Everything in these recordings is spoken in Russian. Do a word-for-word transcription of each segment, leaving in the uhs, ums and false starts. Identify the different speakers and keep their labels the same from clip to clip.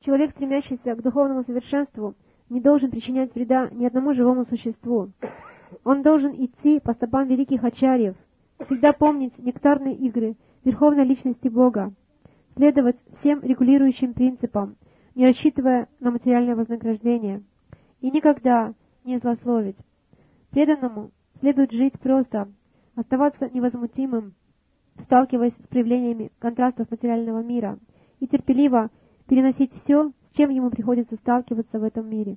Speaker 1: Человек, стремящийся к духовному совершенству, не должен причинять вреда ни одному живому существу. Он должен идти по стопам великих ачарьев, всегда помнить нектарные игры Верховной Личности Бога, следовать всем регулирующим принципам, не рассчитывая на материальное вознаграждение, и никогда не злословить. Преданному следует жить просто, оставаться невозмутимым, сталкиваясь с проявлениями контрастов материального мира, и терпеливо переносить все, с чем ему приходится сталкиваться в этом мире.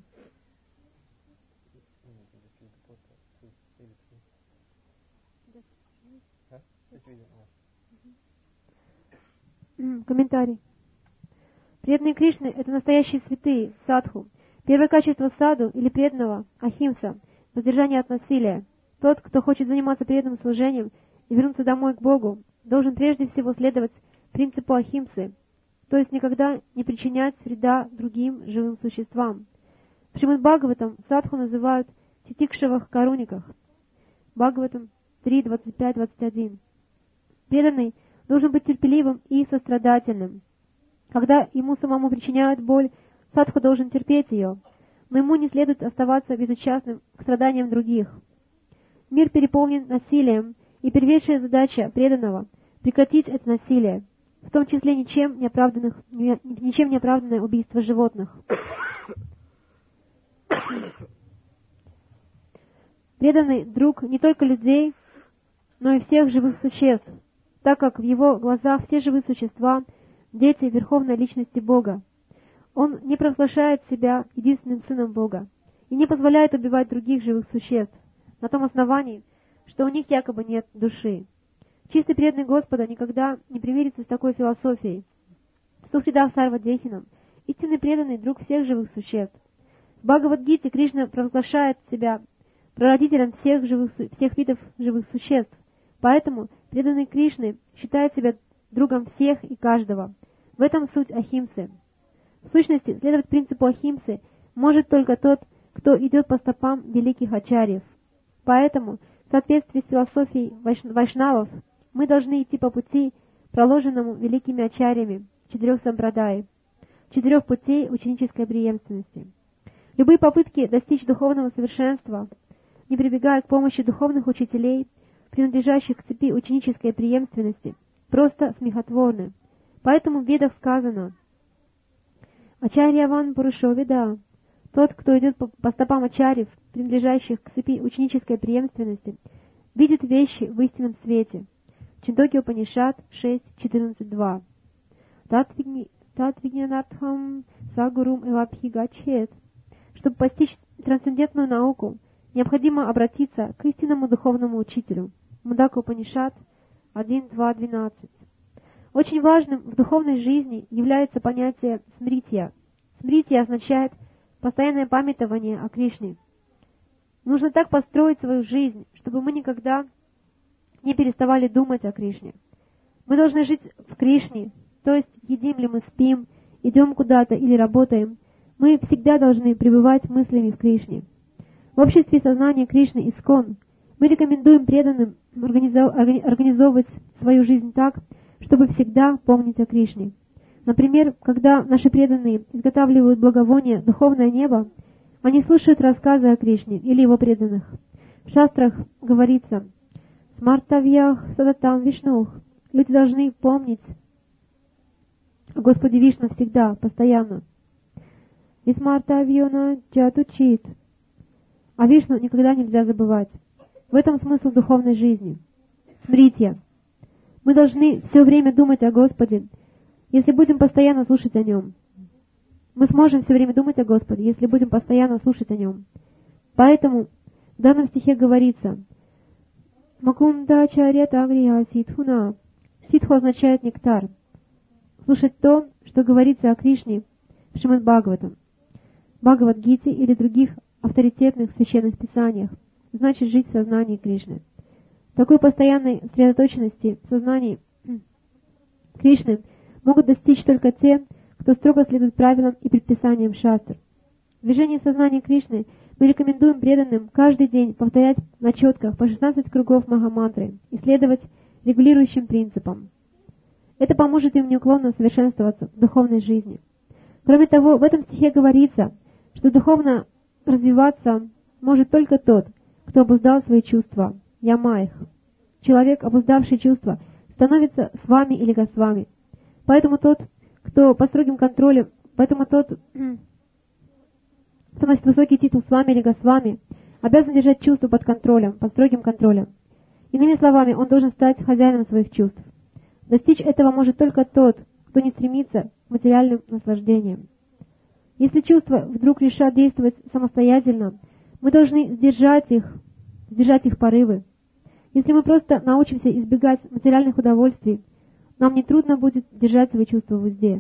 Speaker 1: Комментарий. Преданные Кришны — это настоящие святые, садху. Первое качество саду или преданного — ахимса, воздержание от насилия. Тот, кто хочет заниматься преданным служением и вернуться домой к Богу, должен прежде всего следовать принципу ахимсы, то есть никогда не причинять вреда другим живым существам. В Шримад Бхагаватам садху называют титикшевых каруниках. Бхагаватам три, двадцать пять, двадцать один. Преданный должен быть терпеливым и сострадательным. Когда ему самому причиняют боль, садху должен терпеть ее, но ему не следует оставаться безучастным к страданиям других. Мир переполнен насилием, и первейшая задача преданного — прекратить это насилие, в том числе ничем не оправданных, ничем не оправданное убийство животных. Преданный друг не только людей, но и всех живых существ, так как в его глазах все живые существа — дети Верховной Личности Бога. Он не провозглашает себя единственным сыном Бога и не позволяет убивать других живых существ на том основании, что у них якобы нет души. Чистый преданный Господа никогда не примирится с такой философией. Сухридав Сарвадехинам, истинный преданный друг всех живых существ. В Бхагавад-гите Кришна провозглашает себя прародителем всех, живых, всех видов живых существ. Поэтому преданный Кришны считает себя другом всех и каждого. В этом суть ахимсы. В сущности, следовать принципу ахимсы может только тот, кто идет по стопам великих ачарьев. Поэтому, в соответствии с философией вайшнавов, мы должны идти по пути, проложенному великими ачарьями четырех сампрадай, четырех путей ученической преемственности. Любые попытки достичь духовного совершенства, не прибегая к помощи духовных учителей, принадлежащих к цепи ученической преемственности, просто смехотворны. Поэтому в Ведах сказано: «Ачарьяван Пурушовида», тот, кто идет по, по стопам ачарьев, принадлежащих к цепи ученической преемственности, видит вещи в истинном свете. Чиндоки Упанишад шесть, четырнадцать, два. Татвигнанартхам сагурум эвабхигачет. Чтобы постичь трансцендентную науку, необходимо обратиться к истинному духовному учителю. Мундака Упанишад один, два, двенадцать. Очень важным в духовной жизни является понятие смритья. Смритья означает постоянное памятование о Кришне. Нужно так построить свою жизнь, чтобы мы никогда не переставали думать о Кришне. Мы должны жить в Кришне, то есть едим ли мы, спим, идем куда-то или работаем, мы всегда должны пребывать мыслями в Кришне. В обществе сознания Кришны Искон мы рекомендуем преданным организовывать свою жизнь так, чтобы всегда помнить о Кришне. Например, когда наши преданные изготавливают благовония «Духовное небо», они слушают рассказы о Кришне или его преданных. В шастрах говорится «Смартавьях садатам вишнух». Люди должны помнить о Господе Вишну всегда, постоянно. «Исмартавьона джатучит». А Вишну никогда нельзя забывать. В этом смысл духовной жизни. Смритья. Мы должны все время думать о Господе, если будем постоянно слушать о Нем. Мы сможем все время думать о Господе, если будем постоянно слушать о Нем. Поэтому в данном стихе говорится «Макунда чарета агрия ситхуна». Ситху означает нектар. Слушать то, что говорится о Кришне в Шримад Бхагаватам, Бхагавад-гите или других авторитетных священных писаниях, значит жить в сознании Кришны. Такой постоянной сосредоточенности в сознании Кришны могут достичь только те, кто строго следует правилам и предписаниям шастр. В движении сознания Кришны мы рекомендуем преданным каждый день повторять на четках по шестнадцать кругов Махамантры и следовать регулирующим принципам. Это поможет им неуклонно совершенствоваться в духовной жизни. Кроме того, в этом стихе говорится, что духовно развиваться может только тот, кто обуздал свои чувства, яма их. Человек, обуздавший чувства, становится с вами или госвами. Поэтому тот, кто под строгим контролем, поэтому тот, кто носит высокий титул с вами или госвами, обязан держать чувства под контролем, под строгим контролем. Иными словами, он должен стать хозяином своих чувств. Достичь этого может только тот, кто не стремится к материальным наслаждениям. Если чувства вдруг решат действовать самостоятельно, мы должны сдержать их, сдержать их порывы. Если мы просто научимся избегать материальных удовольствий, нам нетрудно будет держать свои чувства в узде.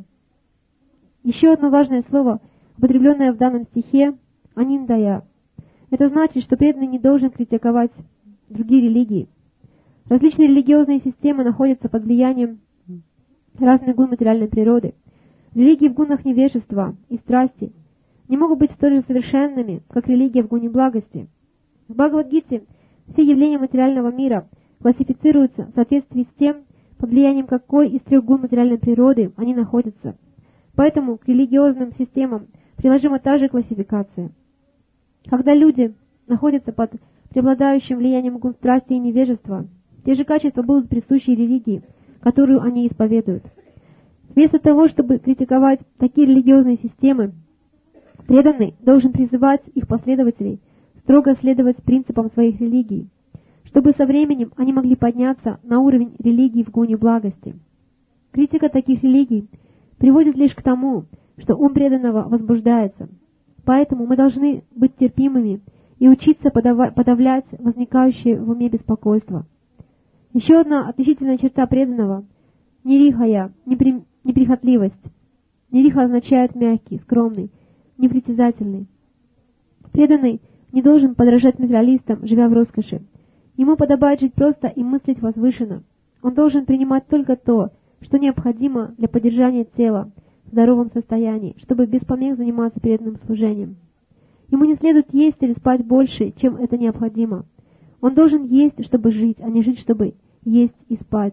Speaker 1: Еще одно важное слово, употребленное в данном стихе, аниндая. Это значит, что преданный не должен критиковать другие религии. Различные религиозные системы находятся под влиянием разных гун материальной природы. Религии в гунах невежества и страсти не могут быть столь же совершенными, как религия в гуне благости. В Бхагавад-гите все явления материального мира классифицируются в соответствии с тем, под влиянием какой из трех гун материальной природы они находятся. Поэтому к религиозным системам приложима та же классификация. Когда люди находятся под преобладающим влиянием гун страсти и невежества, те же качества будут присущи религии, которую они исповедуют. Вместо того, чтобы критиковать такие религиозные системы, преданный должен призывать их последователей строго следовать принципам своих религий, чтобы со временем они могли подняться на уровень религии в гуне благости. Критика таких религий приводит лишь к тому, что ум преданного возбуждается. Поэтому мы должны быть терпимыми и учиться подава- подавлять возникающее в уме беспокойство. Еще одна отличительная черта преданного — нирихая, непри... неприхотливость. Нириха означает мягкий, скромный, непритязательный. Преданный не должен подражать материалистам, живя в роскоши. Ему подобает жить просто и мыслить возвышенно. Он должен принимать только то, что необходимо для поддержания тела в здоровом состоянии, чтобы без помех заниматься преданным служением. Ему не следует есть или спать больше, чем это необходимо. Он должен есть, чтобы жить, а не жить, чтобы есть и спать.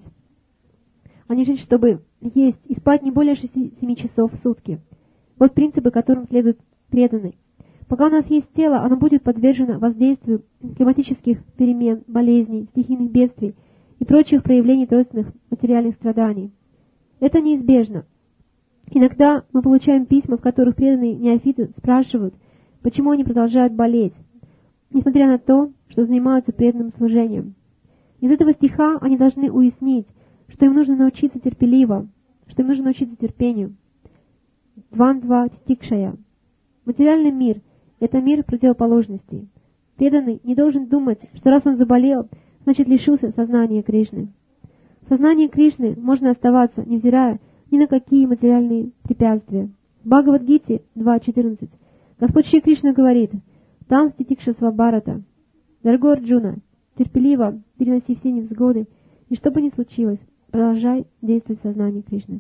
Speaker 1: А не жить, чтобы есть и спать не более шести-семи часов в сутки. Вот принципы, которым следует преданный. Пока у нас есть тело, оно будет подвержено воздействию климатических перемен, болезней, стихийных бедствий и прочих проявлений тройственных материальных страданий. Это неизбежно. Иногда мы получаем письма, в которых преданные неофиты спрашивают, почему они продолжают болеть, несмотря на то, что занимаются преданным служением. Из этого стиха они должны уяснить, что им нужно научиться терпеливо, что им нужно научиться терпению. Двандва тикшая. Материальный мир — это мир противоположностей. Преданный не должен думать, что раз он заболел, значит лишился сознания Кришны. В сознании Кришны можно оставаться, невзирая ни на какие материальные препятствия. В Бхагавад-гите два четырнадцать Господь Шри Кришна говорит: «Там ститикша свабарата». Дорогой Арджуна, терпеливо переноси все невзгоды, и что бы ни случилось, продолжай действовать в сознании Кришны.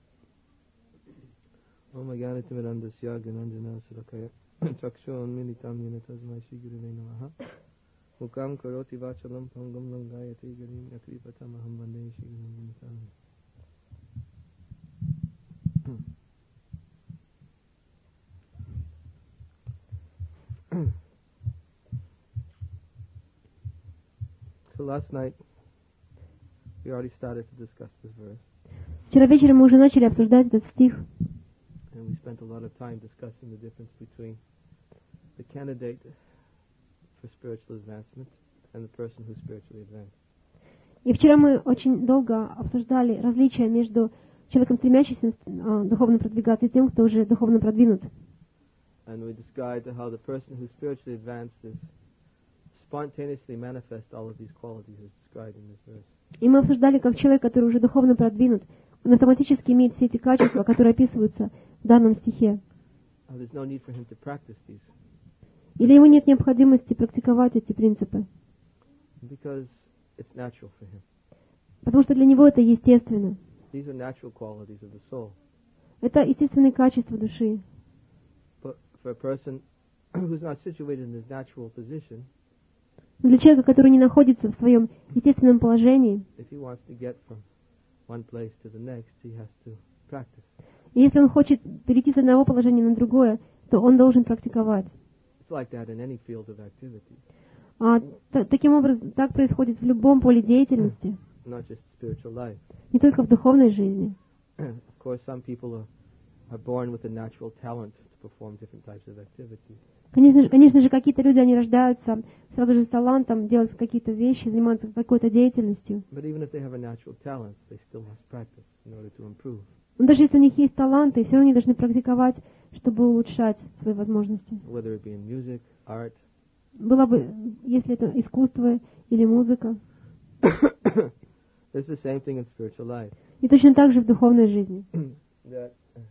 Speaker 2: Mukam karoti vachalam pangam langayati garim yakripata maham vande shigam. So last night we already started to discuss this verse.
Speaker 1: Вчера вечером мы уже начали обсуждать этот стих.
Speaker 2: And we spent a lot of time discussing the difference between the candidate for spiritual advancement and the person who's spiritually advanced.
Speaker 1: И вчера мы очень долго обсуждали различия между человеком, стремящимся uh, духовно продвигаться, и тем, кто уже духовно продвинут.
Speaker 2: And we described how the person who's spiritually advanced is spontaneously manifest all of these qualities as described in this verse.
Speaker 1: И мы обсуждали, как человек, который уже духовно продвинут, он автоматически имеет все эти качества, которые описываются в данном стихе.
Speaker 2: Uh, there's no need for him to practice these.
Speaker 1: Или ему нет необходимости практиковать эти принципы?
Speaker 2: Because it's natural for him.
Speaker 1: Потому что для него это естественно.
Speaker 2: These are natural qualities of the soul.
Speaker 1: Это естественные качества души.
Speaker 2: But for a person who's not situated in his natural position,
Speaker 1: Но для человека, который не находится в своем естественном положении,
Speaker 2: if he wants to get from one place to the next, he has to practice.
Speaker 1: И если он хочет перейти с одного положения на другое, то он должен практиковать.
Speaker 2: It's like that in any field of activity,
Speaker 1: А, та- таким образом, так происходит в любом поле деятельности,
Speaker 2: not just spiritual life.
Speaker 1: не только в духовной жизни.
Speaker 2: Of course, some people are, are born with a natural talent to perform different types of activities.
Speaker 1: Конечно же, конечно же, какие-то люди, они рождаются сразу же с талантом делать какие-то вещи, заниматься какой-то деятельностью.
Speaker 2: But even if they have a natural talent, they still must practice in order to improve.
Speaker 1: Но даже если у них есть таланты, все равно они должны практиковать, чтобы улучшать свои возможности.
Speaker 2: Whether it be in music, art.
Speaker 1: Было бы, если это искусство или музыка.
Speaker 2: It's the same thing in spiritual life.
Speaker 1: И точно так же в духовной жизни.
Speaker 2: That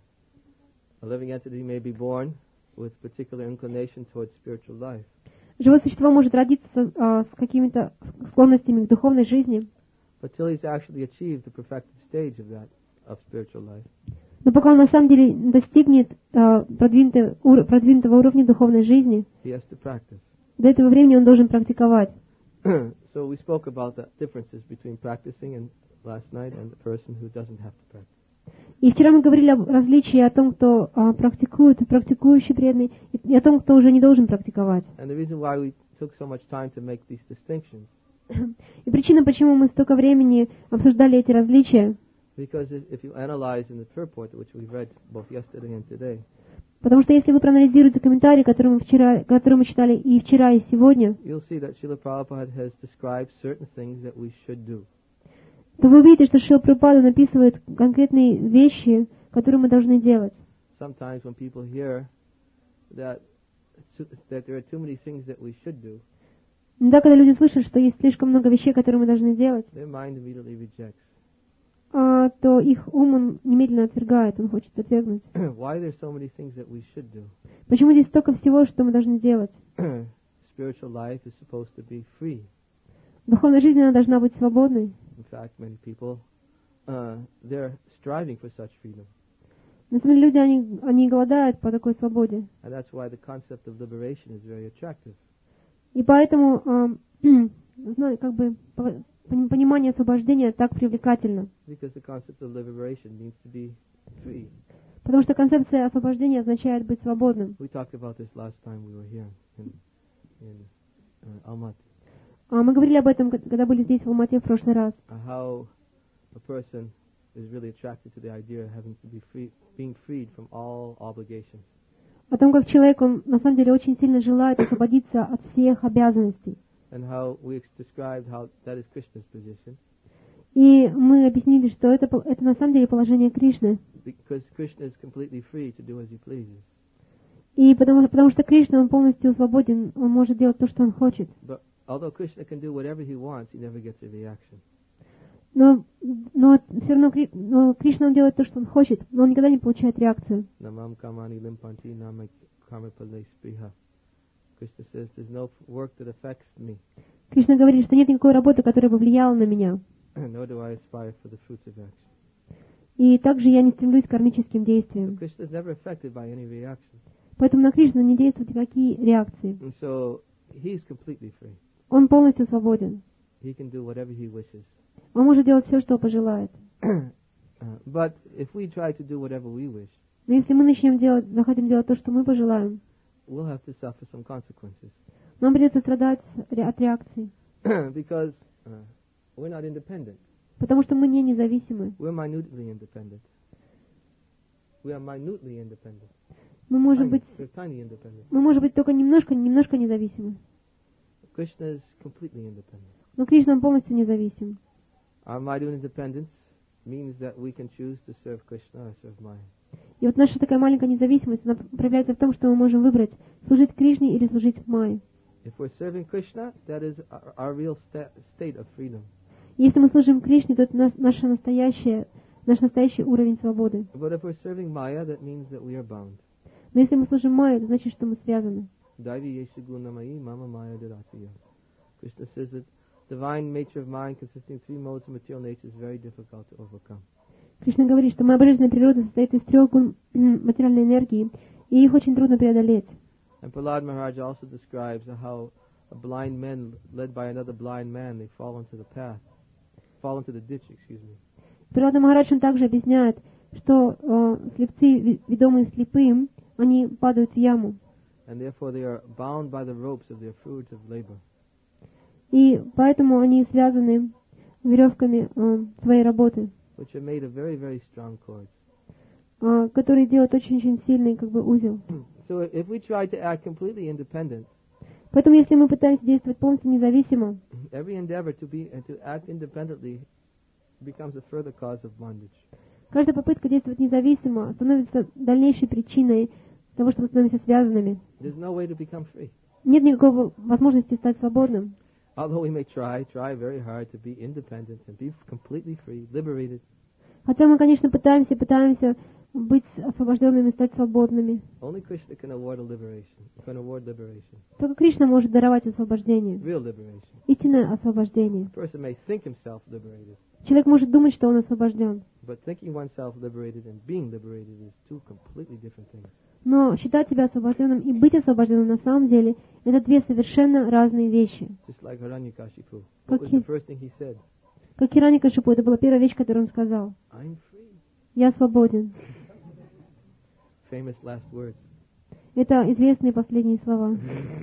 Speaker 2: a living entity may be born with particular inclination towards spiritual life.
Speaker 1: Живое существо может родиться а, с какими-то склонностями к духовной жизни,
Speaker 2: But till he's actually achieved the perfected stage of that, of spiritual life,
Speaker 1: но пока он на самом деле достигнет а, продвинутого, ур- продвинутого уровня духовной жизни,
Speaker 2: he has to practice.
Speaker 1: до этого времени он должен практиковать.
Speaker 2: So we spoke about the differences between practicing and last night and the person who doesn't have to practice.
Speaker 1: И вчера мы говорили о различии о том, кто а, практикует, и практикующий преданный, и, и о том, кто уже не должен практиковать.
Speaker 2: And the reason why we took so much time to make these distinctions,
Speaker 1: И причина, почему мы столько времени обсуждали эти различия,
Speaker 2: because if, if you analyze in the purport, which we read both yesterday and today,
Speaker 1: потому что если вы проанализируете комментарии, которые мы, вчера, которые мы читали и вчера, и сегодня,
Speaker 2: you'll see that Srila Prabhupada has described certain things that we should do.
Speaker 1: то вы увидите, что Шрила Прабхупада написывает конкретные вещи, которые мы должны делать.
Speaker 2: Sometimes when people hear that that there are too many things that we should do,
Speaker 1: Иногда, когда люди слышат, что есть слишком много вещей, которые мы должны делать,
Speaker 2: their mind immediately rejects.
Speaker 1: а, то их ум он немедленно отвергает, он хочет отвергнуть.
Speaker 2: Why there are so many things that we should do?
Speaker 1: Почему здесь столько всего, что мы должны делать?
Speaker 2: Spiritual life is supposed to be free.
Speaker 1: Духовная жизнь, она должна быть свободной.
Speaker 2: In fact, many people, uh, they're striving for such freedom.
Speaker 1: На самом деле люди, они, они голодают по такой свободе.
Speaker 2: And that's why the concept of liberation is very attractive.
Speaker 1: И поэтому, а, знаю, как бы, по- пони- понимание освобождения так привлекательно.
Speaker 2: Because the concept of liberation means to be free.
Speaker 1: Потому что концепция освобождения означает быть свободным.
Speaker 2: We talked about this last time we were here in, in uh, Almaty.
Speaker 1: А мы говорили об этом, к- когда были здесь, в Алмате, в прошлый раз.
Speaker 2: Uh, how a person is really attracted to the idea of having to be free, being freed from all obligations.
Speaker 1: О том, как человек, он на самом деле очень сильно желает освободиться от всех обязанностей.
Speaker 2: And how we ex- described how that is Krishna's position.
Speaker 1: И мы объяснили, что это, пол- это на самом деле положение Кришны.
Speaker 2: Because Krishna is completely free to do as he pleases.
Speaker 1: И потому, потому что Кришна, он полностью свободен, он может делать то, что он хочет.
Speaker 2: But although Krishna can do whatever he wants, he never gets a reaction.
Speaker 1: Но, но все равно Кри- но Кришна, он делает то, что он хочет, но он никогда не получает реакцию.
Speaker 2: Namam kamani limpanti nama karmapale spriha. Krishna says there's no work that affects me,
Speaker 1: Кришна говорит, что нет никакой работы, которая бы влияла на меня.
Speaker 2: nor do I aspire for the fruits of action.
Speaker 1: И также я не стремлюсь к кармическим действиям.
Speaker 2: Krishna is never affected by any reaction.
Speaker 1: Поэтому на Кришну не действуют никакие реакции.
Speaker 2: And so he's completely free.
Speaker 1: Он полностью свободен.
Speaker 2: He can do whatever he wishes.
Speaker 1: Он может делать все, что пожелает.
Speaker 2: uh, but if we try to do whatever we wish,
Speaker 1: Но если мы начнем делать, захотим делать то, что мы пожелаем,
Speaker 2: we'll have to suffer some consequences.
Speaker 1: нам придется страдать ре- от реакций.
Speaker 2: Because uh, we're not independent.
Speaker 1: Потому что мы не независимы.
Speaker 2: We're minutely independent. We are minutely independent.
Speaker 1: Мы можем
Speaker 2: Tiny.
Speaker 1: быть,
Speaker 2: We're tiny independent.
Speaker 1: мы можем быть только немножко, немножко независимы.
Speaker 2: Krishna is completely independent.
Speaker 1: Но Кришна, он полностью независим.
Speaker 2: Our minute independence means that we can choose to serve Krishna or serve Maya.
Speaker 1: И вот наша такая маленькая независимость, она проявляется в том, что мы можем выбрать, служить Кришне или служить Майе.
Speaker 2: If we're serving Krishna, that is our, our real sta- state of freedom.
Speaker 1: Если мы служим Кришне, то это наш, наша настоящая, наш настоящий уровень свободы.
Speaker 2: But if we're serving Maya, that means that we are bound.
Speaker 1: Но если мы служим Майе, это значит, что мы связаны.
Speaker 2: Daivi yeshu gunamayi mama maya dadatiya. Krishna says that divine nature of mind consisting of three modes of material nature is very difficult to overcome.
Speaker 1: Кришна говорит, что моя божественная природа состоит из трех гун материальной энергии, и их очень трудно преодолеть.
Speaker 2: And Prahlad Maharaj also describes how a blind man led by another blind man, they fall into the path, fall into the ditch, excuse me.
Speaker 1: Прилада Махарадж, он также объясняет, что э, слепцы, ви- ведомые слепым, они падают в яму.
Speaker 2: And therefore they are bound by the ropes of their fruit of labor.
Speaker 1: И поэтому они связаны веревками э, своей работы,
Speaker 2: Which are made of very, very strong cords.
Speaker 1: э, которые делают очень-очень сильный как бы узел.
Speaker 2: So if we try to act completely independent,
Speaker 1: Поэтому если мы пытаемся действовать полностью независимо,
Speaker 2: every endeavor to be and to act independently becomes a further cause of bondage.
Speaker 1: каждая попытка действовать независимо становится дальнейшей причиной того, что мы становимся связанными.
Speaker 2: There's no way to become free.
Speaker 1: Нет никакой возможности стать свободным.
Speaker 2: Although we may try, try very hard to be independent and be completely free, liberated,
Speaker 1: Хотя мы, конечно, пытаемся, пытаемся быть освобожденными, стать свободными.
Speaker 2: only Krishna can award a liberation, can award liberation,
Speaker 1: Только Кришна может даровать освобождение,
Speaker 2: real liberation.
Speaker 1: истинное освобождение.
Speaker 2: A person may think himself liberated,
Speaker 1: Человек может думать, что он освобожден,
Speaker 2: but thinking oneself liberated and being liberated is two completely different things.
Speaker 1: но считать себя освобожденным и быть освобожденным на самом деле — это две совершенно разные вещи.
Speaker 2: Just like Hiranyakashipu. What was
Speaker 1: Okay.
Speaker 2: the first thing he said?
Speaker 1: Как Хираникашипу, это была первая вещь, которую он сказал.
Speaker 2: I'm free.
Speaker 1: «Я свободен».
Speaker 2: Famous last words.
Speaker 1: Это известные последние слова.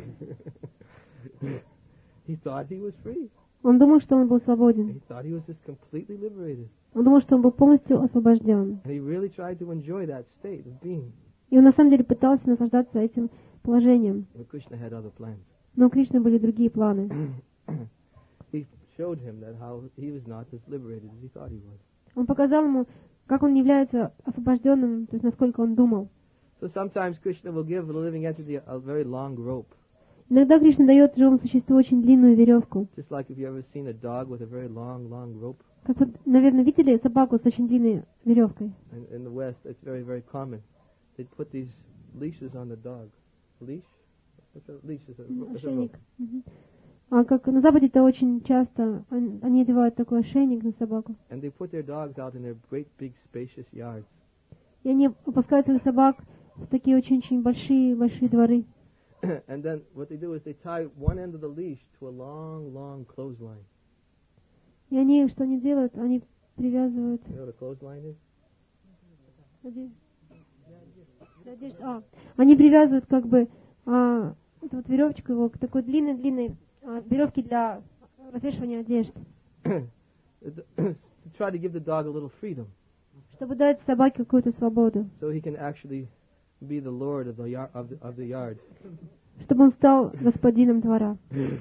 Speaker 2: He thought he was free.
Speaker 1: Он думал, что он был свободен.
Speaker 2: He thought he was just completely liberated.
Speaker 1: Он думал, что он был полностью освобожден.
Speaker 2: And he really tried to enjoy that state of being.
Speaker 1: И он на самом деле пытался наслаждаться этим положением.
Speaker 2: But Krishna had other plans.
Speaker 1: Но у Кришны были другие планы.
Speaker 2: He showed him that how he was not as liberated as he thought he was.
Speaker 1: Он показал ему, как он не является освобожденным, то есть насколько он думал.
Speaker 2: So sometimes Krishna will give the living entity a very long rope.
Speaker 1: Иногда Кришна дает живому существу очень длинную веревку.
Speaker 2: Just like if you ever seen a dog with a very long, long rope.
Speaker 1: Как вы, наверное, видели собаку с очень длинной веревкой?
Speaker 2: And in the West, it's very, very common. They put these leashes on the dog. Leash? What's a leash? Is a, is a
Speaker 1: Ошейник.
Speaker 2: rope.
Speaker 1: Мгм. А как на Западе это очень часто, они они одевают такой ошейник на собаку.
Speaker 2: And they put their dogs out in their great, big, spacious yards.
Speaker 1: И они опускают своих собак в такие очень-очень большие-большие дворы.
Speaker 2: And then what they do is they tie one end of the leash to a long, long clothesline.
Speaker 1: И они, что они делают? Они привязывают...
Speaker 2: You know what a clothesline is?
Speaker 1: Оде- для одежды. А, они привязывают как бы а, эту вот веревочку его к такой длинной-длинной а, веревке для развешивания одежды,
Speaker 2: to try to give the dog a little freedom,
Speaker 1: чтобы дать собаке какую-то свободу,
Speaker 2: so he can actually be the lord of the, yar- of the, of the yard.
Speaker 1: чтобы он стал господином двора.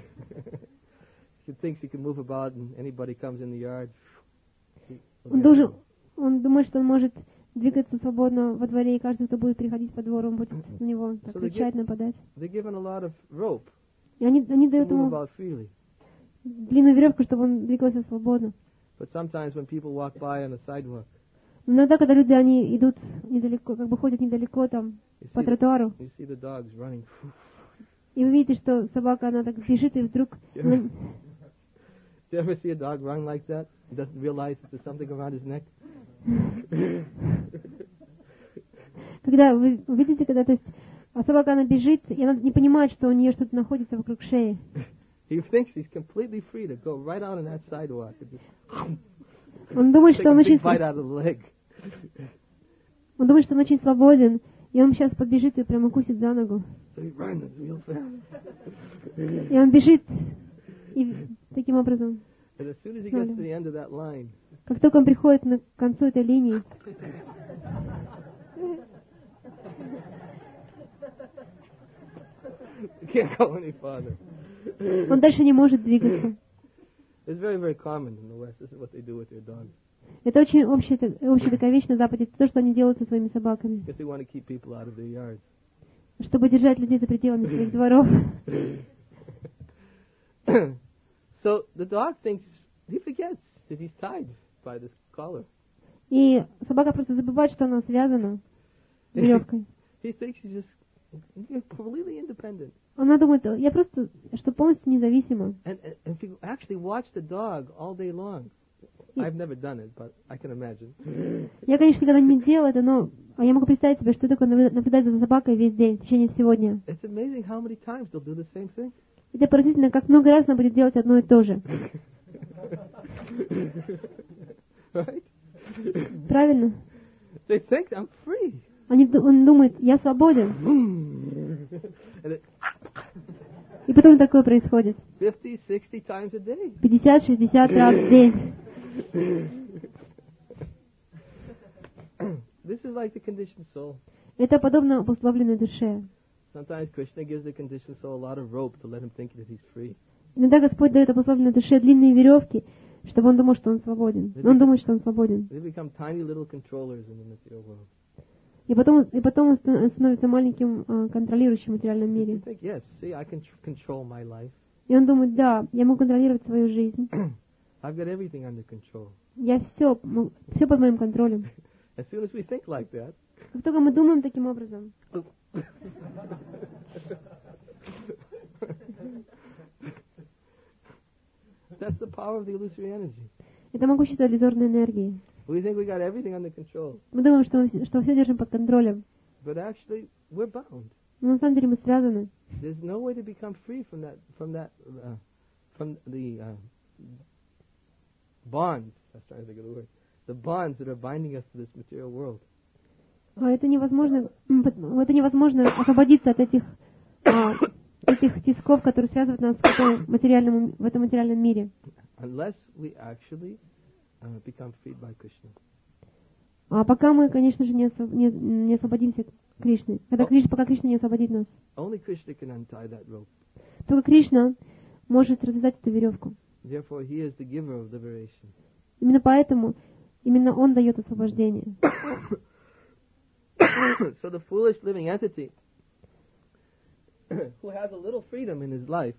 Speaker 2: He thinks he can move about and anybody comes in the yard. he-
Speaker 1: Он должен, он думает, что он может двигаться свободно во дворе, и каждый, кто будет приходить по двору, он будет на него так
Speaker 2: So they
Speaker 1: кричать,
Speaker 2: get-
Speaker 1: нападать.
Speaker 2: They're given a lot of rope
Speaker 1: И они, они
Speaker 2: to
Speaker 1: дают
Speaker 2: move
Speaker 1: ему
Speaker 2: about freely.
Speaker 1: длинную веревку, чтобы он двигался свободно.
Speaker 2: But sometimes when people walk by on the sidewalk,
Speaker 1: Но иногда, когда люди, они идут недалеко, как бы ходят недалеко там,
Speaker 2: you
Speaker 1: по
Speaker 2: see, the,
Speaker 1: тротуару,
Speaker 2: you see the dogs running.
Speaker 1: и вы видите, что собака, она так бежит, и вдруг...
Speaker 2: Yeah. Do you ever see a dog run like that? He doesn't realize that there's something around his neck.
Speaker 1: Когда вы видите, когда, то есть, а собака, она бежит, и она не понимает, что у нее что-то находится вокруг шеи.
Speaker 2: He thinks he's completely free to go right out on that sidewalk and just
Speaker 1: Он думает,
Speaker 2: take
Speaker 1: что
Speaker 2: a
Speaker 1: он очень,
Speaker 2: big bite out of the leg.
Speaker 1: он думает, что он очень свободен, и он сейчас подбежит и прямо укусит за ногу.
Speaker 2: So he runs real fast.
Speaker 1: И он бежит, и таким образом,
Speaker 2: And as soon as he gets to the end of that line,
Speaker 1: как только он приходит на- к концу этой линии,
Speaker 2: he can't go any farther.
Speaker 1: он дальше не может двигаться.
Speaker 2: It's very, very common in the West. This is what they do with their dogs.
Speaker 1: Это очень общая, общая такая вещь на Западе, это то, что они делают со своими собаками,
Speaker 2: Because they want to keep people out of their yards.
Speaker 1: чтобы держать людей за пределами своих дворов.
Speaker 2: So the dog thinks, he forgets that he's tied by this collar.
Speaker 1: И собака просто забывает, что она связана веревкой.
Speaker 2: He thinks he's just completely independent.
Speaker 1: Она думает, я просто, что полностью независима.
Speaker 2: And, and if you actually watch the dog all day long, I've never done it, but I can imagine.
Speaker 1: Я, конечно, никогда не делала это, но а я могу представить себе, что такое наблю- наблюдать за собакой весь день, в течение всего дня.
Speaker 2: It's amazing how many times they'll do the same thing.
Speaker 1: Это поразительно, как много раз она будет делать одно и то же.
Speaker 2: Right?
Speaker 1: Правильно?
Speaker 2: They think I'm free.
Speaker 1: Они, ду- он думает, я свободен.
Speaker 2: And it,
Speaker 1: И потом такое происходит.
Speaker 2: fifty, sixty times a day.
Speaker 1: пятьдесят-шестьдесят раз в день.
Speaker 2: This is like the conditioned soul.
Speaker 1: Это подобно обусловленной душе.
Speaker 2: Sometimes Krishna gives the conditioned soul a lot of rope to let him think that he's free.
Speaker 1: Иногда Господь дает обусловленной душе длинные веревки, чтобы он думал, что он свободен. Но он думает, что он свободен.
Speaker 2: They become tiny little controllers in the material world.
Speaker 1: И потом, и потом он ста- становится маленьким а, контролирующим в материальном
Speaker 2: You
Speaker 1: мире.
Speaker 2: think, yes, see, I can tr- control my life.
Speaker 1: И он думает, да, я могу контролировать свою жизнь.
Speaker 2: I've got everything under control.
Speaker 1: Я все, все под моим контролем.
Speaker 2: As soon as we think like that,
Speaker 1: Как только мы думаем таким образом,
Speaker 2: that's the power of the illusory energy.
Speaker 1: это могущество иллюзорной энергии.
Speaker 2: We think we got everything under control,
Speaker 1: Мы думаем, что мы, что все держим под контролем.
Speaker 2: but actually we're bound.
Speaker 1: Но на самом деле мы связаны.
Speaker 2: There's no way to become free from that, from that, uh, from the uh, bonds. I was trying to think of the word. The bonds that are binding us to this material world.
Speaker 1: А это невозможно, м, пот- это невозможно освободиться от этих, а, этих тисков, которые связывают нас в этом материальном, в этом материальном мире.
Speaker 2: Unless we actually uh, become freed by Krishna.
Speaker 1: А пока мы, конечно же, не, осво- не, не освободимся от Кришны. Когда Кришна, пока Кришна не освободит нас.
Speaker 2: Only Krishna can untie that rope.
Speaker 1: Только Кришна может развязать эту веревку.
Speaker 2: Therefore, he is the giver of liberation.
Speaker 1: Именно поэтому именно Он дает освобождение.
Speaker 2: So the foolish living entity who has a little freedom in his life,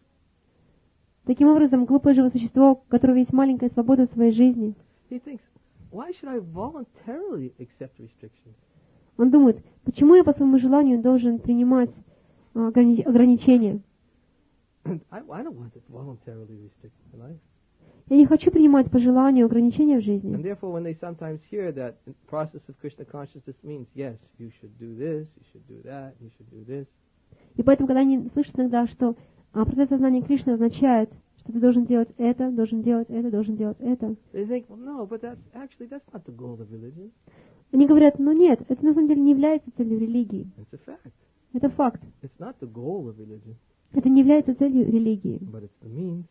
Speaker 1: Таким образом, глупое живое существо, у которого есть маленькая свобода в своей жизни,
Speaker 2: he thinks, why should I voluntarily accept restrictions?
Speaker 1: он думает, почему я по своему желанию должен принимать а, ограни- ограничения?
Speaker 2: I, I don't want to voluntarily restrict my life.
Speaker 1: Я не хочу принимать по желанию ограничения в
Speaker 2: And
Speaker 1: жизни.
Speaker 2: therefore, when they sometimes hear that the process of Krishna consciousness means, yes, you should do this, you should do that, you should do this,
Speaker 1: И поэтому, когда они слышат иногда, что а, процесс сознания Кришны означает, что ты должен делать это, должен делать это, должен делать это,
Speaker 2: they think, well, no, but that's actually, that's not the goal of religion.
Speaker 1: они говорят, ну нет, это на самом деле не является целью религии.
Speaker 2: It's a fact.
Speaker 1: Это факт.
Speaker 2: It's not the goal of religion,
Speaker 1: Это не является целью религии.
Speaker 2: but it's the means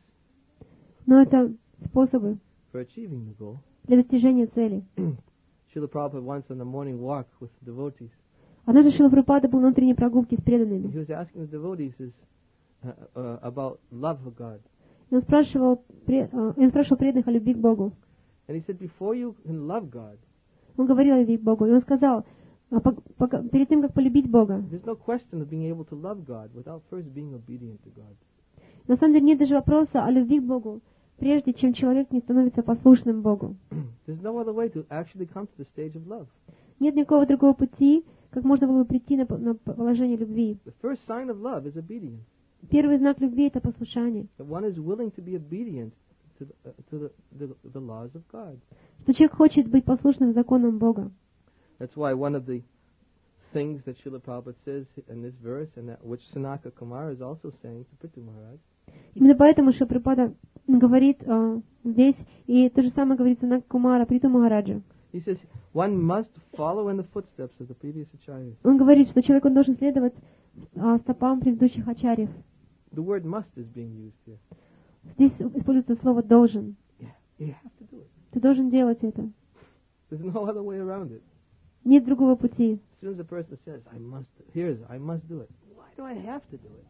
Speaker 1: Но это способы
Speaker 2: for achieving the goal.
Speaker 1: для достижения цели.
Speaker 2: Srila Prabhupada once on the morning walk with the devotees,
Speaker 1: Однажды Шрила Прабхупада был на утренней прогулке с преданными.
Speaker 2: he was asking the devotees is, uh, uh, about love for God.
Speaker 1: И он спрашивал, пре- а, и он спрашивал преданных о любви к Богу.
Speaker 2: And he said, before you can love God,
Speaker 1: Он говорил о любви к Богу. И он сказал, а, пок- пока- перед тем, как полюбить Бога,
Speaker 2: there's no question of being able to love God without first being obedient to God.
Speaker 1: на самом деле нет даже вопроса о любви к Богу, прежде чем человек не становится послушным Богу.
Speaker 2: There's no other way to actually come to the stage of love.
Speaker 1: Нет никакого другого пути, как можно было бы прийти на, по- на положение любви.
Speaker 2: The first sign of love is obedience.
Speaker 1: Первый знак любви — это послушание.
Speaker 2: That one is willing to be obedient to the, uh, to the, the, the laws of God.
Speaker 1: Что человек хочет быть послушным законам Бога.
Speaker 2: That's why one of the things that Srila Prabhupada says in this verse, and that which Sanaka Kumar is also saying to Prithu Maharaj,
Speaker 1: Именно поэтому Шрила Прабхупада говорит а, здесь, и то же самое говорится на Кумара, Приту Махараджа.
Speaker 2: he says, one must follow in the footsteps of the previous acharyas.
Speaker 1: Он говорит, что человек он должен следовать а, стопам предыдущих ачарьев.
Speaker 2: The word must is being used here.
Speaker 1: Здесь используется слово «должен».
Speaker 2: Yeah, you have to do it.
Speaker 1: Ты должен делать это.
Speaker 2: There's no other way around it.
Speaker 1: Нет другого пути.
Speaker 2: As soon as a person says, I must, here's, I must do it. Why do I have to do it?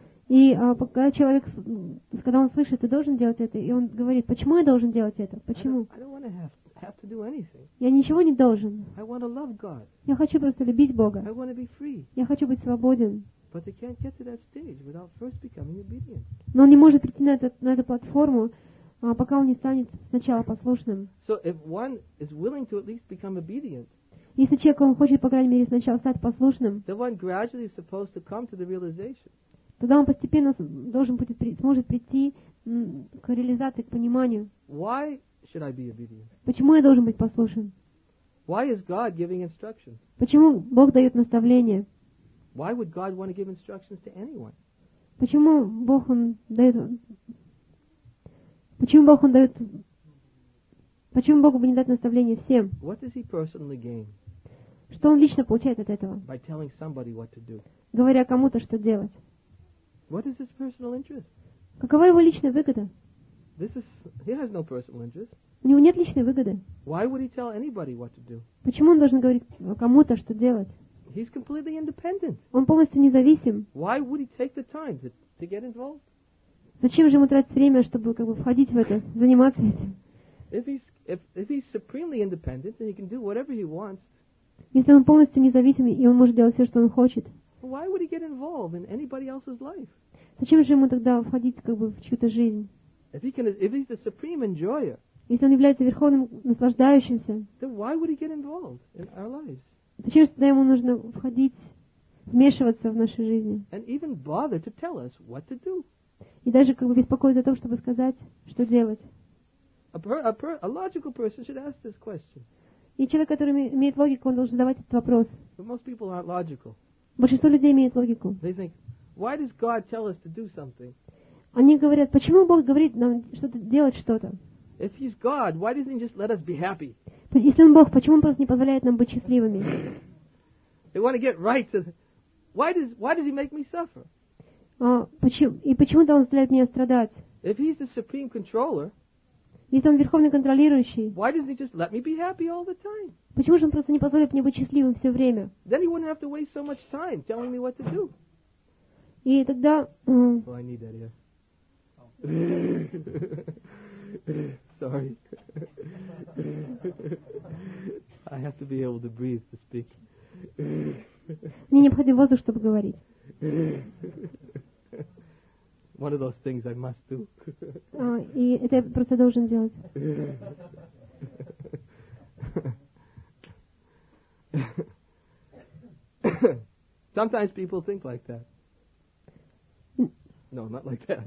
Speaker 1: И а, пока человек, с- когда он слышит, ты должен делать это, и он говорит, почему я должен делать это?
Speaker 2: I
Speaker 1: Почему?
Speaker 2: don't, I don't want to have, have to do anything.
Speaker 1: Я ничего не должен.
Speaker 2: I want to love God.
Speaker 1: Я хочу просто любить Бога.
Speaker 2: I want to be free.
Speaker 1: Я хочу быть свободен.
Speaker 2: But they can't get to that stage without first becoming obedient.
Speaker 1: Но он не может прийти на, этот, на эту платформу, а, пока он не станет сначала послушным.
Speaker 2: So if one is willing to at least become obedient,
Speaker 1: Если человек он хочет, по крайней мере, сначала стать послушным,
Speaker 2: then one gradually is supposed to come to the realization
Speaker 1: тогда он постепенно с- должен будет, при- сможет прийти м, к реализации, к пониманию.
Speaker 2: why should I be obedient?
Speaker 1: Почему я должен быть послушен?
Speaker 2: Why is God giving instructions?
Speaker 1: Почему Бог дает наставления?
Speaker 2: Why would God want to give instructions to anyone?
Speaker 1: Почему Бог он дает... Почему Бог он дает... Почему Богу бы не дать наставления всем?
Speaker 2: What does he personally gain?
Speaker 1: Что он лично получает от этого,
Speaker 2: by telling somebody what to do.
Speaker 1: говоря кому-то, что делать?
Speaker 2: What is his personal interest?
Speaker 1: Какова его личная выгода?
Speaker 2: This is he has no personal interest.
Speaker 1: У него нет личной выгоды.
Speaker 2: Why would he tell anybody what to do?
Speaker 1: Почему он должен говорить кому-то, что делать?
Speaker 2: He's completely independent.
Speaker 1: Он полностью независим.
Speaker 2: Why would he take the time to, to get involved?
Speaker 1: Зачем же ему тратить время, чтобы как бы входить в это, заниматься этим?
Speaker 2: If he's if, if he's supremely independent, then he can do whatever he wants.
Speaker 1: Если он полностью независим, и он может делать все, что он хочет,
Speaker 2: Why would he get involved in anybody else's life?
Speaker 1: зачем же ему тогда входить как бы в чью-то жизнь?
Speaker 2: If he can, if he's the supreme enjoyer,
Speaker 1: Если он является верховным наслаждающимся,
Speaker 2: then why would he get involved in our lives
Speaker 1: зачем же тогда ему нужно входить, вмешиваться в нашей жизни?
Speaker 2: and even bother to tell us what to do?
Speaker 1: И даже как бы беспокоиться о том, чтобы сказать, что делать.
Speaker 2: A, per, a, per, a logical person should ask this question.
Speaker 1: И человек, который име- имеет логику, он должен задавать этот вопрос.
Speaker 2: But most people aren't logical.
Speaker 1: Большинство людей имеет логику.
Speaker 2: They think, why does God tell us to do something?
Speaker 1: Они говорят, почему Бог говорит нам что-то делать что-то?
Speaker 2: If He's God, why doesn't He just let us be happy?
Speaker 1: Если Он Бог, почему Он просто не позволяет нам быть счастливыми?
Speaker 2: They want to get right to. The, why does Why does He make me suffer?
Speaker 1: А, почему, и почему-то Он заставляет меня страдать?
Speaker 2: If He's the supreme controller,
Speaker 1: Если Он верховный контролирующий,
Speaker 2: why doesn't He just let me be happy all the time?
Speaker 1: почему же Он просто не позволит мне быть счастливым все время?
Speaker 2: Then He wouldn't have to waste so much time telling me what to do.
Speaker 1: И тогда... м,
Speaker 2: Oh, I need that here. Sorry. I have to be able to breathe to speak.
Speaker 1: мне необходим воздух, чтобы говорить.
Speaker 2: One of those things I must do.
Speaker 1: А, и это я просто должен делать.
Speaker 2: Sometimes people think like that. No, not like that.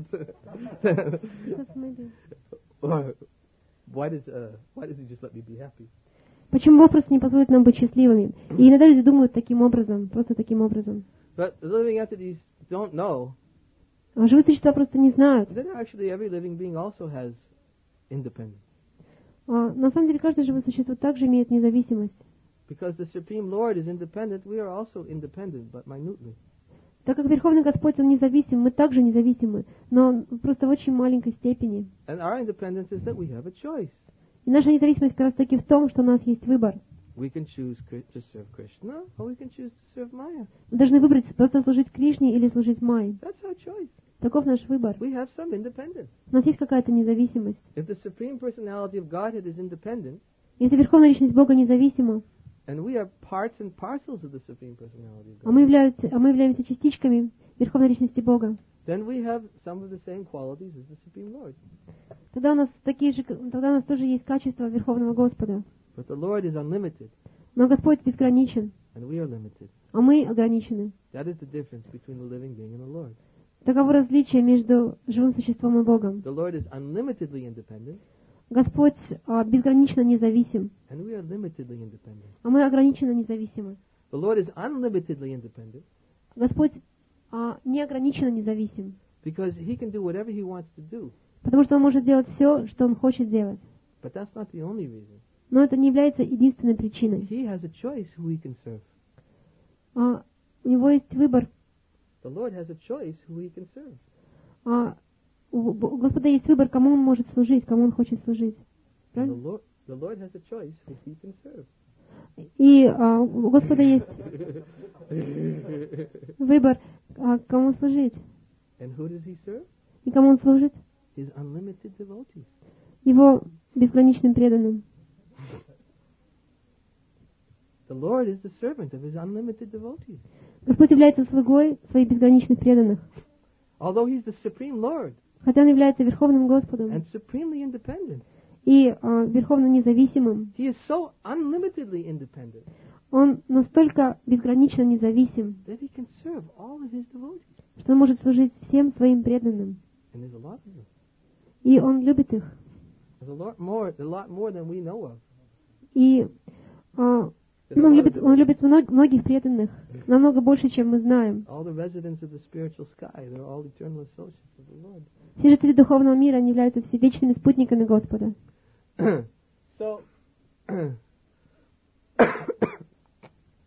Speaker 2: Or, why does uh, why does He just let me be happy?
Speaker 1: Почему Бог просто не позволит нам быть счастливыми? И иногда люди думают таким образом, просто таким образом.
Speaker 2: But the living entities don't know
Speaker 1: А живые существа просто не знают.
Speaker 2: that actually every living being also has independence.
Speaker 1: А, на самом деле каждое живое существо также имеет независимость.
Speaker 2: Because the Supreme Lord is independent, we are also independent, but minutely.
Speaker 1: Так как Верховный Господь, Он независим, мы также независимы, но просто в очень маленькой степени.
Speaker 2: And our independence is that we have a choice.
Speaker 1: И наша независимость как раз таки в том, что у нас есть выбор.
Speaker 2: We can choose Kri- to serve Krishna, or we can choose to serve Maya.
Speaker 1: Мы должны выбрать просто служить Кришне или служить Майе.
Speaker 2: That's our choice.
Speaker 1: Таков наш выбор.
Speaker 2: We have some independence.
Speaker 1: У нас есть какая-то независимость.
Speaker 2: If the Supreme Personality of Godhead is independent,
Speaker 1: Если Верховная Личность Бога независима,
Speaker 2: and we are parts and parcels of the Supreme Personality of
Speaker 1: а мы,
Speaker 2: Godhead,
Speaker 1: являются, а мы являемся частичками Верховной Личности Бога,
Speaker 2: then we have some of the same qualities as the Supreme Lord.
Speaker 1: тогда у нас такие же, тогда у нас тоже есть качества Верховного Господа.
Speaker 2: But the Lord is unlimited,
Speaker 1: Но Господь безграничен,
Speaker 2: and we are limited.
Speaker 1: а мы ограничены.
Speaker 2: That is the difference between the living being and the Lord.
Speaker 1: Таково различие между живым существом и Богом.
Speaker 2: The Lord is unlimitedly independent,
Speaker 1: Господь а, безгранично независим,
Speaker 2: and we are limitedly independent.
Speaker 1: а мы ограниченно независимы.
Speaker 2: The Lord is unlimitedly independent
Speaker 1: Господь а, неограниченно независим,
Speaker 2: because He can do whatever He wants to do.
Speaker 1: потому что Он может делать все, что Он хочет делать.
Speaker 2: But that's not the only reason.
Speaker 1: Но это не является единственной причиной.
Speaker 2: He has a choice who He can serve.
Speaker 1: А, у Него есть выбор.
Speaker 2: The Lord has a choice who He can serve.
Speaker 1: А, у Б- Господа есть выбор, кому Он может служить, кому Он хочет служить.
Speaker 2: And the
Speaker 1: Правильно?
Speaker 2: Lord, the Lord has a choice who He can serve.
Speaker 1: И а, у Господа есть выбор, а, кому служить.
Speaker 2: And who does He serve?
Speaker 1: И кому Он служит?
Speaker 2: His unlimited devotees.
Speaker 1: Его безграничным преданным.
Speaker 2: The Lord is the servant of His unlimited devotees.
Speaker 1: Господь является слугой своих безграничных преданных.
Speaker 2: Although He's the Supreme Lord
Speaker 1: Хотя Он является Верховным Господом
Speaker 2: and supremely independent,
Speaker 1: и а, Верховно независимым,
Speaker 2: He is so unlimitedly independent
Speaker 1: Он настолько безгранично независим,
Speaker 2: that He can serve all of His devotees.
Speaker 1: что Он может служить всем своим преданным.
Speaker 2: And there's a lot of them.
Speaker 1: И Он любит их.
Speaker 2: There's a lot more, a lot more than we know of.
Speaker 1: И а, он, любит, он любит мног- многих преданных, намного больше, чем мы знаем.
Speaker 2: All the residents of the spiritual sky, they're all eternal associates of the Lord.
Speaker 1: Все жители духовного мира, они являются все вечными спутниками Господа.
Speaker 2: So,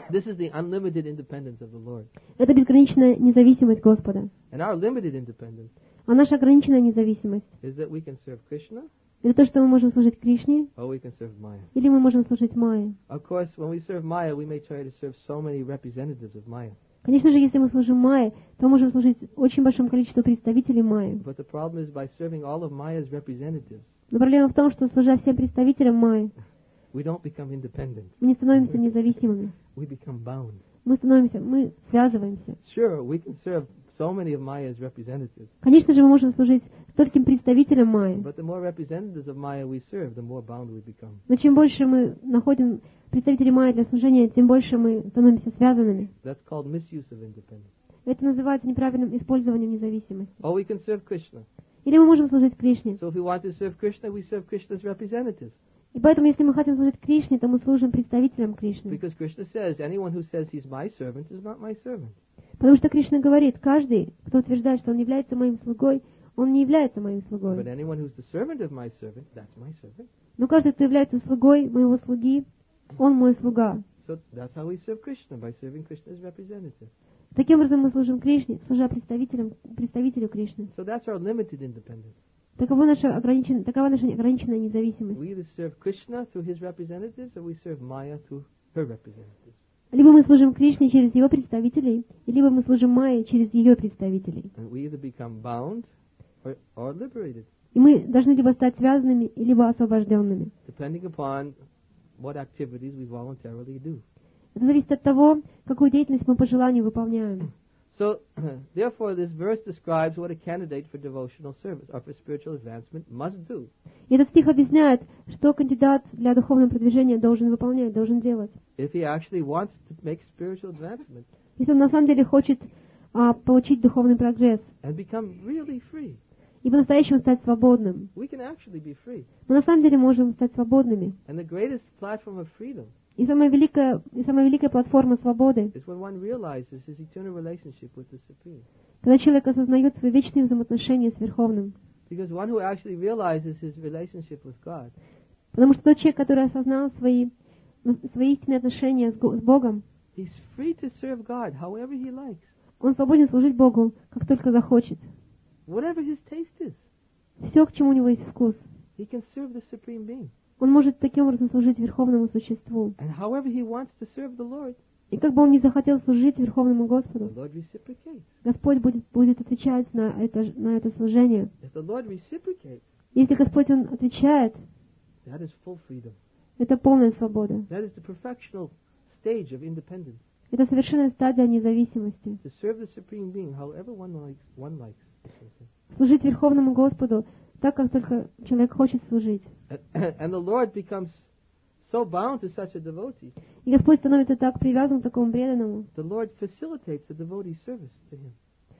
Speaker 2: This is the unlimited independence of the Lord.
Speaker 1: Это безграничная независимость Господа.
Speaker 2: And our limited independence
Speaker 1: А наша ограниченная независимость
Speaker 2: is that we can serve Krishna
Speaker 1: — это то, что мы можем служить Кришне,
Speaker 2: or we can serve Maya.
Speaker 1: или мы можем служить Майе.
Speaker 2: Of course, when we serve Maya, we may try to serve so many representatives of Maya.
Speaker 1: Конечно же, если мы служим Майе, то можем служить очень большому количеству представителей Майи.
Speaker 2: But the problem is by serving all of Maya's representatives,
Speaker 1: Но проблема в том, что, служа всем представителям Майи,
Speaker 2: we don't become independent.
Speaker 1: мы не становимся независимыми.
Speaker 2: We become bound.
Speaker 1: Мы становимся, мы связываемся.
Speaker 2: Sure, we can serve so many of Maya's representatives,
Speaker 1: Конечно же, мы можем служить стольким представителям Майи.
Speaker 2: but the more representatives of Maya we serve, the more bound we become.
Speaker 1: Но чем больше мы находим представителей Майи для служения, тем больше мы становимся связанными.
Speaker 2: That's called misuse of independence.
Speaker 1: Это называется неправильным использованием независимости.
Speaker 2: Or we can serve Krishna.
Speaker 1: Или мы можем служить Кришне.
Speaker 2: So if we want to serve Krishna, we serve Krishna's representatives.
Speaker 1: И поэтому, если мы хотим служить Кришне, то мы служим представителям Кришны.
Speaker 2: Because Krishna says, anyone who says he's my servant is not my servant.
Speaker 1: Потому что Кришна говорит, каждый, кто утверждает, что он является моим слугой, он не является моим
Speaker 2: But
Speaker 1: слугой.
Speaker 2: anyone who's the servant of my servant, that's my servant.
Speaker 1: Но каждый, кто является слугой моего слуги, он мой слуга.
Speaker 2: So that's how we serve Krishna, by serving Krishna's representative.
Speaker 1: Таким образом мы служим Кришне, служа представителям, представителю Кришны.
Speaker 2: So that's our limited independence.
Speaker 1: Такова наша, ограничен, такова наша ограниченная независимость.
Speaker 2: We either serve Krishna through his representatives, or we serve Maya through her representatives.
Speaker 1: Либо мы служим Кришне через его представителей, либо мы служим Майе через ее представителей.
Speaker 2: And we either become bound or, or liberated,
Speaker 1: И мы должны либо стать связанными, либо освобожденными.
Speaker 2: depending upon what activities we voluntarily do.
Speaker 1: Это зависит от того, какую деятельность мы по желанию выполняем.
Speaker 2: So, therefore, this verse describes what a candidate for devotional service or for spiritual advancement must do.
Speaker 1: И этот стих объясняет, что кандидат для духовного продвижения должен выполнять, должен делать.
Speaker 2: If he actually wants to make spiritual advancement
Speaker 1: Если он на самом деле хочет а, получить духовный прогресс
Speaker 2: and become really free,
Speaker 1: и по-настоящему стать свободным,
Speaker 2: we can actually be free.
Speaker 1: мы на самом деле можем стать свободными.
Speaker 2: And the greatest platform of freedom
Speaker 1: И самая великая, и самая великая платформа свободы,
Speaker 2: is when one realizes his eternal relationship with the Supreme.
Speaker 1: когда человек осознает свои вечные взаимоотношения с Верховным.
Speaker 2: Because one who actually realizes his relationship with God
Speaker 1: Потому что тот человек, который осознал свои, свои истинные отношения с Го- с Богом,
Speaker 2: he's free to serve God however he likes,
Speaker 1: он свободен служить Богу, как только захочет.
Speaker 2: whatever his taste is.
Speaker 1: Все, к чему у него есть вкус.
Speaker 2: He can serve the Supreme Being.
Speaker 1: Он может таким образом служить Верховному Существу.
Speaker 2: And however he wants to serve the Lord,
Speaker 1: И как бы он ни захотел служить Верховному
Speaker 2: the
Speaker 1: Господу,
Speaker 2: Lord reciprocates.
Speaker 1: Господь будет, будет отвечать на это, на это служение.
Speaker 2: If the Lord reciprocates,
Speaker 1: Если Господь Он отвечает,
Speaker 2: that is full freedom.
Speaker 1: это полная свобода.
Speaker 2: That is the perfectional stage of independence.
Speaker 1: Это совершенная стадия независимости.
Speaker 2: To serve the Supreme Being however one likes. One likes.
Speaker 1: Служить Верховному Господу так, как только человек хочет служить.
Speaker 2: And, and the Lord becomes so bound to such a devotee,
Speaker 1: И Господь становится так привязан к такому преданному.
Speaker 2: the Lord facilitates the devotee's service to Him.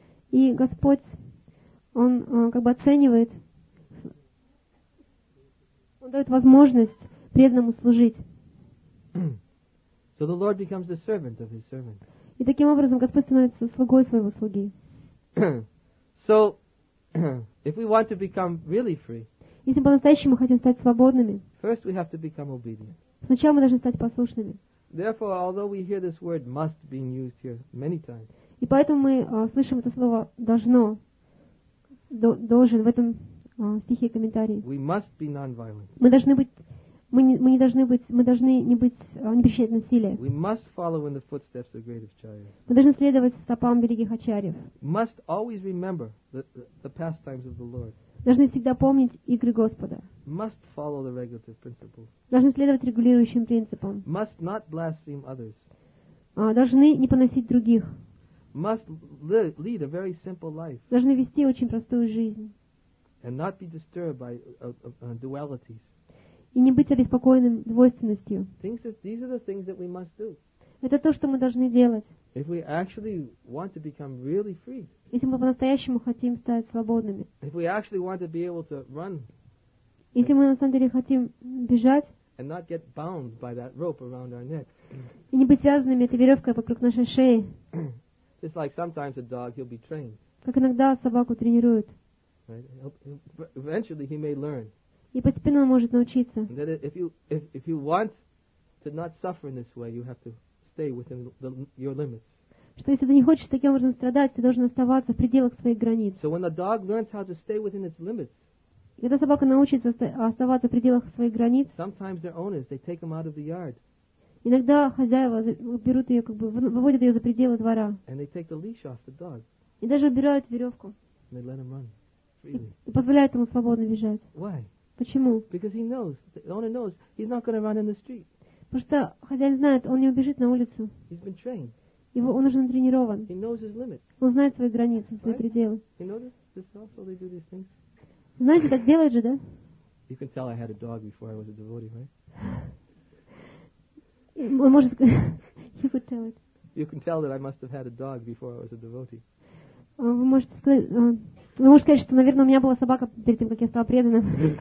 Speaker 1: И Господь, Он э, как бы оценивает, Он дает возможность преданному служить.
Speaker 2: So the Lord becomes the servant of His servant.
Speaker 1: И таким образом Господь становится слугой своего слуги.
Speaker 2: So, if we want to become really free,
Speaker 1: Если по-настоящему хотим стать свободными,
Speaker 2: first we have to become obedient.
Speaker 1: сначала мы должны стать послушными.
Speaker 2: Therefore, although we hear this word must being used here many times,
Speaker 1: И поэтому мы э, слышим это слово «должно», до- «должен» в этом э, стихе комментарии.
Speaker 2: we must be nonviolent.
Speaker 1: Мы должны быть, мы не, мы не должны быть, мы должны не быть, э, не причинять насилия.
Speaker 2: We must follow in the footsteps of great Acharya.
Speaker 1: Мы должны следовать стопам великих ачарьев.
Speaker 2: Must always remember the, the, the pastimes of the Lord.
Speaker 1: Должны всегда помнить игры Господа.
Speaker 2: Must follow the regulative principles.
Speaker 1: Должны следовать регулирующим принципам.
Speaker 2: Must not blaspheme others.
Speaker 1: А, должны не поносить других.
Speaker 2: Must li- lead a very simple life
Speaker 1: Должны вести очень простую жизнь.
Speaker 2: and not be disturbed by uh, uh, uh, dualities.
Speaker 1: И не быть обеспокоенным двойственностью.
Speaker 2: Things that, these are the things that we must do.
Speaker 1: Это то, что мы должны делать.
Speaker 2: If we actually want to become really free,
Speaker 1: Если мы по-настоящему хотим стать свободными.
Speaker 2: if we actually want to be able to run
Speaker 1: Если мы на самом деле хотим бежать
Speaker 2: and not get bound by that rope around our neck.
Speaker 1: и не быть связанными этой веревкой вокруг нашей шеи,
Speaker 2: Just like sometimes a dog, he'll be trained.
Speaker 1: как иногда собаку тренируют.
Speaker 2: Right? He'll, he'll, eventually he may learn.
Speaker 1: И постепенно он может научиться.
Speaker 2: And that if you, if, if you want to not suffer in this way, you have to stay within the, your limits.
Speaker 1: Что если ты не хочешь таким образом страдать, ты должен оставаться в пределах своих границ.
Speaker 2: So when the dog learns how to stay within its limits,
Speaker 1: И когда собака научится оста- оставаться в пределах своих границ,
Speaker 2: sometimes their owners, they take them out of the yard
Speaker 1: иногда хозяева за- берут ее, как бы вы- выводят ее за пределы двора
Speaker 2: and they take the leash off the dog
Speaker 1: и даже убирают веревку
Speaker 2: and they let him run
Speaker 1: и,
Speaker 2: freely.
Speaker 1: и позволяют ему свободно бежать.
Speaker 2: Why?
Speaker 1: Почему?
Speaker 2: Because he knows, the owner knows, he's not going to run in the street.
Speaker 1: Потому что хозяин знает, он не убежит на улицу.
Speaker 2: He's been trained.
Speaker 1: Его, он уже натренирован.
Speaker 2: He knows his limits.
Speaker 1: Он знает свои границы, свои
Speaker 2: Right.
Speaker 1: пределы.
Speaker 2: You know this? This also they do these things.
Speaker 1: Знаете, так делают же, да?
Speaker 2: You can tell I had a dog before I was a devotee, right?
Speaker 1: И Он может сказать, you could tell it.
Speaker 2: You can tell that I must have had a dog before I was a devotee.
Speaker 1: А, Вы можете сказать, а, вы можете сказать, что, наверное, у меня была собака перед тем, как я стала преданным.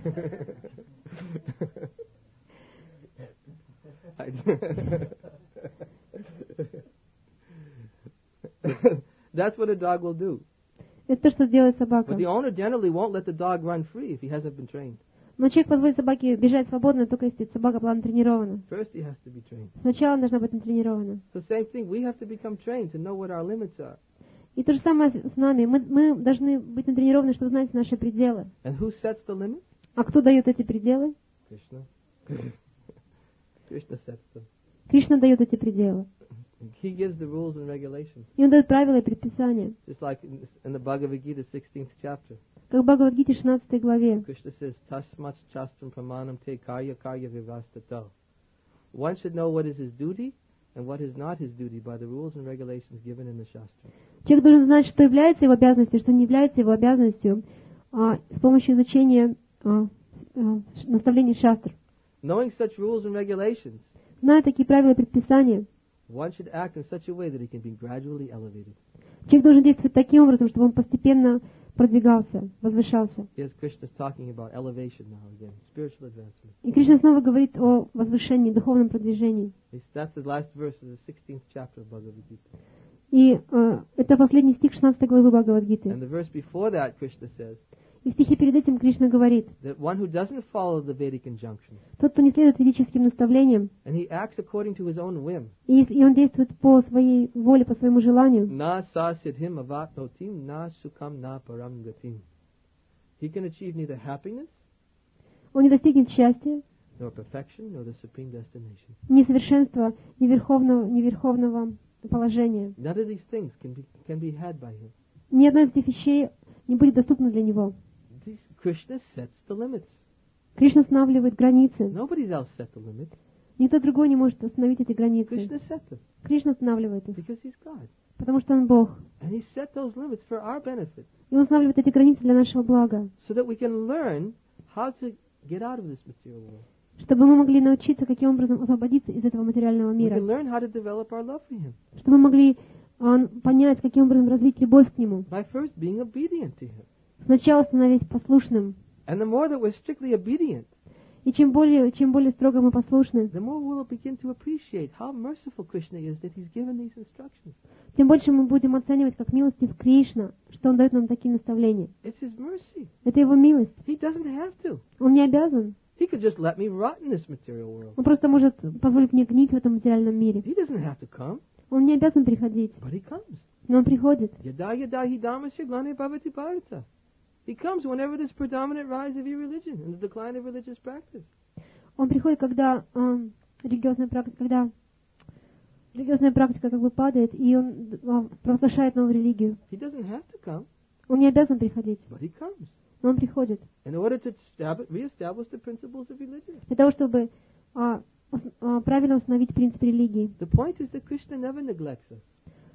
Speaker 2: That's what a dog will do.
Speaker 1: Это то, что делает собака.
Speaker 2: But the owner generally won't let the dog run free if he hasn't been trained.
Speaker 1: Но человек позволит собаке бежать свободно, только если собака была натренирована.
Speaker 2: First he has to be trained.
Speaker 1: Сначала она должна быть натренирована.
Speaker 2: So same thing, we have to become trained to know what our limits are.
Speaker 1: И то же самое с с нами. Мы, мы должны быть натренированы, чтобы знать наши пределы.
Speaker 2: And who sets the limits?
Speaker 1: А кто дает эти пределы?
Speaker 2: Krishna. Krishna sets them.
Speaker 1: Кришна дает эти пределы.
Speaker 2: He gives the rules and regulations.
Speaker 1: И он дает правила и предписания.
Speaker 2: Just like in, in the Bhagavad Gita, sixteenth chapter.
Speaker 1: Как в Бхагавад-гите шестнадцатой главе.
Speaker 2: Krishna says, Tasmat chastram pramanam te karya karya vivastata. One should know what is his duty and what is not his duty by the rules and regulations given in the Shastra.
Speaker 1: Человек должен знать, что является его обязанностью, что не является его обязанностью а, с помощью изучения а, а, наставлений шастр.
Speaker 2: Knowing such rules and regulations,
Speaker 1: Зная такие правила и предписания,
Speaker 2: one should act in such a way that he can be gradually elevated.
Speaker 1: человек должен действовать таким образом, чтобы он постепенно продвигался, возвышался.
Speaker 2: Here's Krishna's talking about elevation now again, spiritual advancement.
Speaker 1: И Кришна снова говорит о возвышении, духовном продвижении.
Speaker 2: He's, that's the last verse of the sixteenth chapter of Bhagavad Gita.
Speaker 1: И э, это последний стих шестнадцатой главы Бхагавад-гиты.
Speaker 2: And the verse before that, Krishna says,
Speaker 1: И в стихе перед этим Кришна говорит,
Speaker 2: that one who doesn't follow the Vedic injunctions,
Speaker 1: тот, кто не следует ведическим наставлениям,
Speaker 2: and he acts according to his own whim,
Speaker 1: и, если- и он действует по своей воле, по своему желанию,
Speaker 2: na sasidhim avatnotim, na sukam na param gatim. He can achieve neither happiness,
Speaker 1: он не достигнет счастья,
Speaker 2: nor perfection, nor the supreme destination.
Speaker 1: ни совершенства, ни верховного, ни верховного положения.
Speaker 2: None of these things can be, can be had by him.
Speaker 1: Ни одна из этих вещей не будет доступна для него.
Speaker 2: These, Krishna sets the limits.
Speaker 1: Кришна устанавливает границы.
Speaker 2: Nobody else set the limits.
Speaker 1: Никто другой не может установить эти границы.
Speaker 2: Krishna set them
Speaker 1: Кришна устанавливает их,
Speaker 2: because he's God.
Speaker 1: потому что он Бог.
Speaker 2: And he set those limits for our benefit
Speaker 1: И он устанавливает эти границы для нашего блага,
Speaker 2: so that we can learn how to get out of this material world.
Speaker 1: чтобы мы могли научиться, каким образом освободиться из этого материального
Speaker 2: We
Speaker 1: мира,
Speaker 2: can learn how to develop our love for him
Speaker 1: чтобы мы могли а, понять, каким образом развить любовь к Нему.
Speaker 2: by first being obedient to him.
Speaker 1: Сначала становясь послушным.
Speaker 2: And the more that we're strictly obedient,
Speaker 1: И чем более, чем более строго мы послушны,
Speaker 2: the more we'll begin to appreciate how merciful Krishna is that he's given these instructions.
Speaker 1: тем больше мы будем оценивать, как милостив Кришна, что Он дает нам такие наставления.
Speaker 2: It's his mercy.
Speaker 1: Это Его милость.
Speaker 2: He doesn't have to.
Speaker 1: Он не обязан.
Speaker 2: He could just let me rot in this material world.
Speaker 1: Он просто может позволить мне гнить в этом материальном мире.
Speaker 2: He doesn't have to come,
Speaker 1: Он не обязан приходить,
Speaker 2: but he comes.
Speaker 1: но Он приходит.
Speaker 2: Yada yada hi dharmasya glane bhavati bharata. He comes whenever there's predominant rise of irreligion and the decline of religious practice.
Speaker 1: Он приходит, когда а, религиозная практика, когда религиозная практика как бы падает, и он а, провозглашает новую религию.
Speaker 2: He doesn't have to come,
Speaker 1: Он не обязан приходить,
Speaker 2: but he comes
Speaker 1: но он приходит
Speaker 2: in order to establish, reestablish the principles of religion.
Speaker 1: для того, чтобы а, ус- а, правильно установить принцип религии.
Speaker 2: The point is that Krishna never neglects us.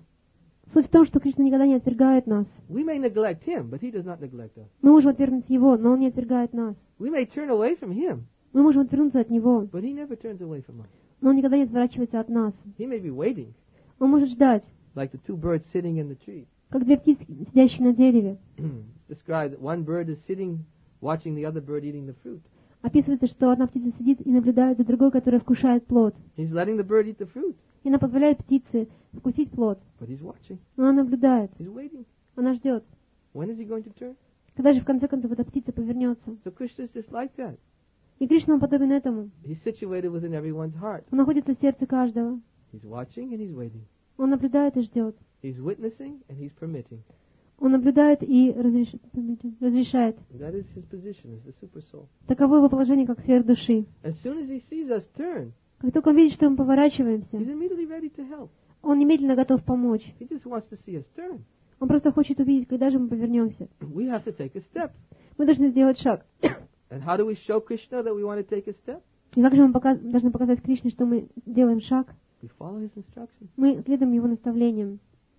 Speaker 1: Суть в том, что Кришна никогда не отвергает нас.
Speaker 2: We may neglect him, but he does not neglect us.
Speaker 1: Мы можем отвергнуть Его, но Он не отвергает нас.
Speaker 2: We may turn away from him,
Speaker 1: Мы можем отвернуться от Него,
Speaker 2: but he never turns away from us.
Speaker 1: но Он никогда не отворачивается от нас.
Speaker 2: He may be waiting,
Speaker 1: Он может ждать,
Speaker 2: like the two birds sitting in the tree.
Speaker 1: как две птицы, сидящие на дереве.
Speaker 2: It's described that one bird is sitting, watching the other bird eating the fruit.
Speaker 1: Описывается, что одна птица сидит и наблюдает за другой, которая вкушает плод.
Speaker 2: He's letting the bird eat the fruit,
Speaker 1: И она позволяет птице вкусить плод.
Speaker 2: but he's watching.
Speaker 1: Но она наблюдает,
Speaker 2: He's waiting.
Speaker 1: она ждет.
Speaker 2: When is he going to turn?
Speaker 1: Когда же в конце концов эта птица повернется?
Speaker 2: So Krishna is just like that.
Speaker 1: И Кришна он подобен этому.
Speaker 2: He's situated within everyone's heart.
Speaker 1: Он находится в сердце каждого.
Speaker 2: He's watching and he's waiting.
Speaker 1: Он наблюдает и ждет.
Speaker 2: He's witnessing and he's permitting.
Speaker 1: Он наблюдает и разреш- разрешает.
Speaker 2: That is his position as the super soul.
Speaker 1: Таково его положение как сверхдуши.
Speaker 2: As soon as he sees us turn,
Speaker 1: Как только он видит, что мы поворачиваемся,
Speaker 2: he's immediately ready to help.
Speaker 1: он немедленно готов помочь.
Speaker 2: He just wants to see us turn.
Speaker 1: Он просто хочет увидеть, когда же мы повернемся.
Speaker 2: We have to take a step.
Speaker 1: Мы должны сделать шаг.
Speaker 2: And how do we show Krishna that we want to take a step?
Speaker 1: И как же мы показ- должны показать Кришне, что мы делаем шаг?
Speaker 2: We follow his instructions.
Speaker 1: Мы следуем его наставлениям.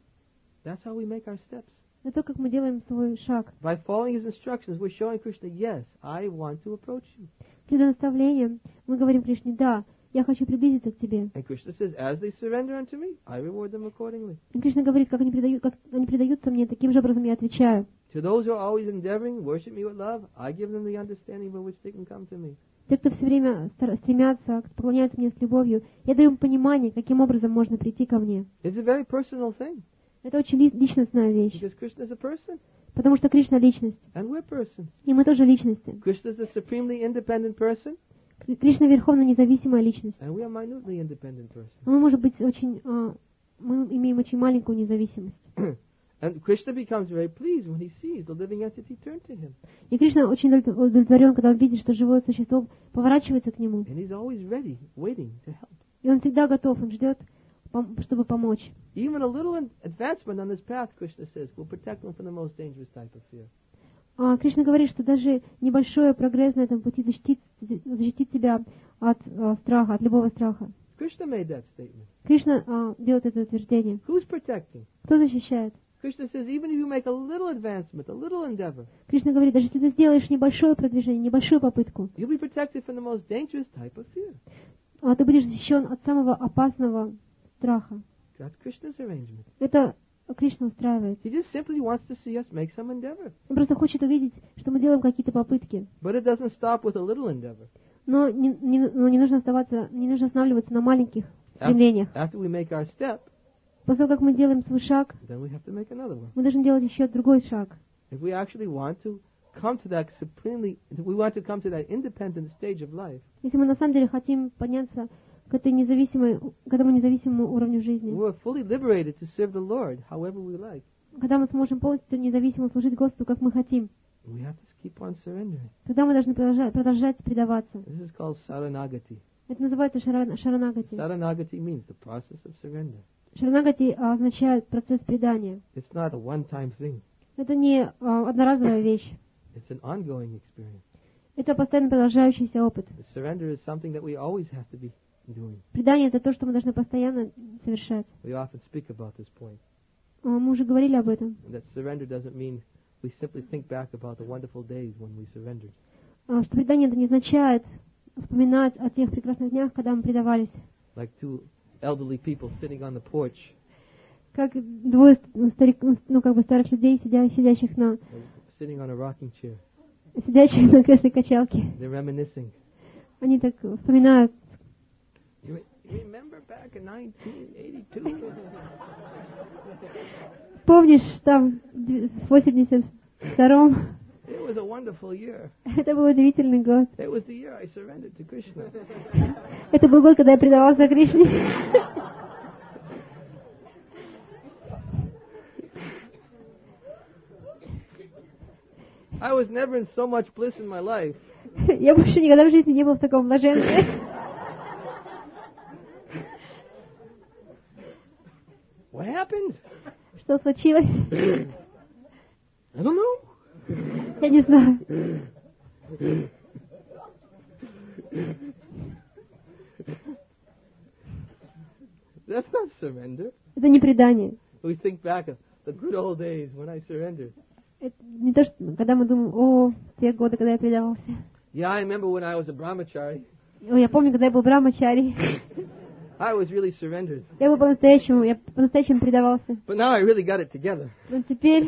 Speaker 2: That's how we make our steps.
Speaker 1: Это как мы делаем свой шаг.
Speaker 2: By following his instructions, we're showing Krishna, yes, I want to approach you.
Speaker 1: Следуя наставлениям, мы говорим Кришне, да, я хочу приблизиться к тебе.
Speaker 2: And Krishna says, as they surrender unto me, I reward them accordingly.
Speaker 1: И Кришна говорит, как они, предают, как они предаются мне, таким же образом я отвечаю.
Speaker 2: To those who are always endeavoring, worship me with love, I give them the understanding by which they can come to me.
Speaker 1: Те, кто все время стар- стремятся, поклоняются мне с любовью, я даю им понимание, каким образом можно прийти ко мне.
Speaker 2: It's a very personal thing,
Speaker 1: Это очень ли- личностная вещь,
Speaker 2: because Krishna is a person,
Speaker 1: потому что Кришна — личность,
Speaker 2: and we're persons.
Speaker 1: и мы тоже личности.
Speaker 2: Krishna is a supremely independent person,
Speaker 1: Кри- Кришна — верховно независимая личность.
Speaker 2: and we are minutely independent person.
Speaker 1: Но мы, может быть, очень, а, мы имеем очень маленькую независимость.
Speaker 2: And Krishna becomes very pleased when he sees the living entity turn to him.
Speaker 1: И Кришна очень удов- удовлетворен, когда он видит, что живое существо поворачивается к нему.
Speaker 2: And he's always ready, waiting to help.
Speaker 1: И он всегда готов, он ждет, пом- чтобы помочь.
Speaker 2: Even a little in- advancement on this path, Krishna says, will protect them from the most dangerous type of fear.
Speaker 1: А Кришна говорит, что даже небольшой прогресс на этом пути защитит, защитит тебя от а, страха, от любого страха.
Speaker 2: Krishna made that statement.
Speaker 1: Кришна а, делает это утверждение.
Speaker 2: Who's protecting?
Speaker 1: Кто защищает?
Speaker 2: Krishna says, even if you make a little advancement, a little endeavor,
Speaker 1: Кришна говорит, даже если ты сделаешь небольшое продвижение, небольшую попытку,
Speaker 2: you'll be protected from the most dangerous type of fear.
Speaker 1: а, ты будешь защищен от самого опасного страха.
Speaker 2: That's Krishna's arrangement.
Speaker 1: Это Кришна устраивает.
Speaker 2: He just simply wants to see us make some endeavor.
Speaker 1: Он просто хочет увидеть, что мы делаем какие-то попытки.
Speaker 2: But it doesn't stop with a little endeavor.
Speaker 1: Но не, не, но не нужно оставаться, не нужно останавливаться на маленьких
Speaker 2: After,
Speaker 1: стремлениях.
Speaker 2: after we make our step,
Speaker 1: После того, как мы делаем свой шаг,
Speaker 2: then we have to make another one.
Speaker 1: мы должны делать еще другой шаг.
Speaker 2: If we actually want to come to that supremely, if we want to come to that independent stage of life,
Speaker 1: Если мы на самом деле хотим подняться к этой независимой, к этому независимому уровню жизни,
Speaker 2: we're fully liberated to serve the Lord however we like.
Speaker 1: когда мы сможем полностью независимо служить Господу, как мы хотим,
Speaker 2: We have to keep on surrendering.
Speaker 1: тогда мы должны продолжать, продолжать предаваться.
Speaker 2: This is called saranagati.
Speaker 1: Это называется шара- шаранагати.
Speaker 2: Saranagati means the process of surrender.
Speaker 1: Шаранагати а, означает процесс предания.
Speaker 2: It's not a one-time thing.
Speaker 1: Это не а, одноразовая вещь.
Speaker 2: It's an ongoing experience.
Speaker 1: Это постоянно продолжающийся опыт.
Speaker 2: The surrender is something that we always have to be doing.
Speaker 1: Предание — это то, что мы должны постоянно совершать.
Speaker 2: We often speak about this point.
Speaker 1: А, Мы уже говорили об этом.
Speaker 2: That surrender doesn't mean we simply think back about the wonderful days when we surrendered.
Speaker 1: А, Что предание — это не означает вспоминать о тех прекрасных днях, когда мы предавались.
Speaker 2: Like two elderly people sitting on the porch,
Speaker 1: Как двое старик, ну, как бы старых людей, сидя, сидящих на
Speaker 2: sitting on a rocking chair.
Speaker 1: сидящих на кресле качалки.
Speaker 2: They're reminiscing.
Speaker 1: Они так вспоминают.
Speaker 2: You re- you remember back in nineteen eighty-two?
Speaker 1: Помнишь, там в восемьдесят втором
Speaker 2: It was a wonderful year.
Speaker 1: это был удивительный год.
Speaker 2: It was the year I surrendered to Krishna.
Speaker 1: Это был год, когда я предавался Кришне.
Speaker 2: I was never in so much bliss in my life.
Speaker 1: Я больше никогда в жизни не был в таком блаженстве.
Speaker 2: What happened?
Speaker 1: Что случилось?
Speaker 2: I don't know.
Speaker 1: Я не знаю.
Speaker 2: That's not surrender.
Speaker 1: Это не предание.
Speaker 2: We think back of the good old days when I surrendered.
Speaker 1: Это не то, что когда мы думаем, о, те годы, когда я предавался.
Speaker 2: Yeah, I remember when I was a brahmachari.
Speaker 1: О, я помню, когда я был брамачари.
Speaker 2: I was really surrendered.
Speaker 1: Я был по-настоящему, я по-настоящему предавался.
Speaker 2: But now I really got it together.
Speaker 1: Но теперь,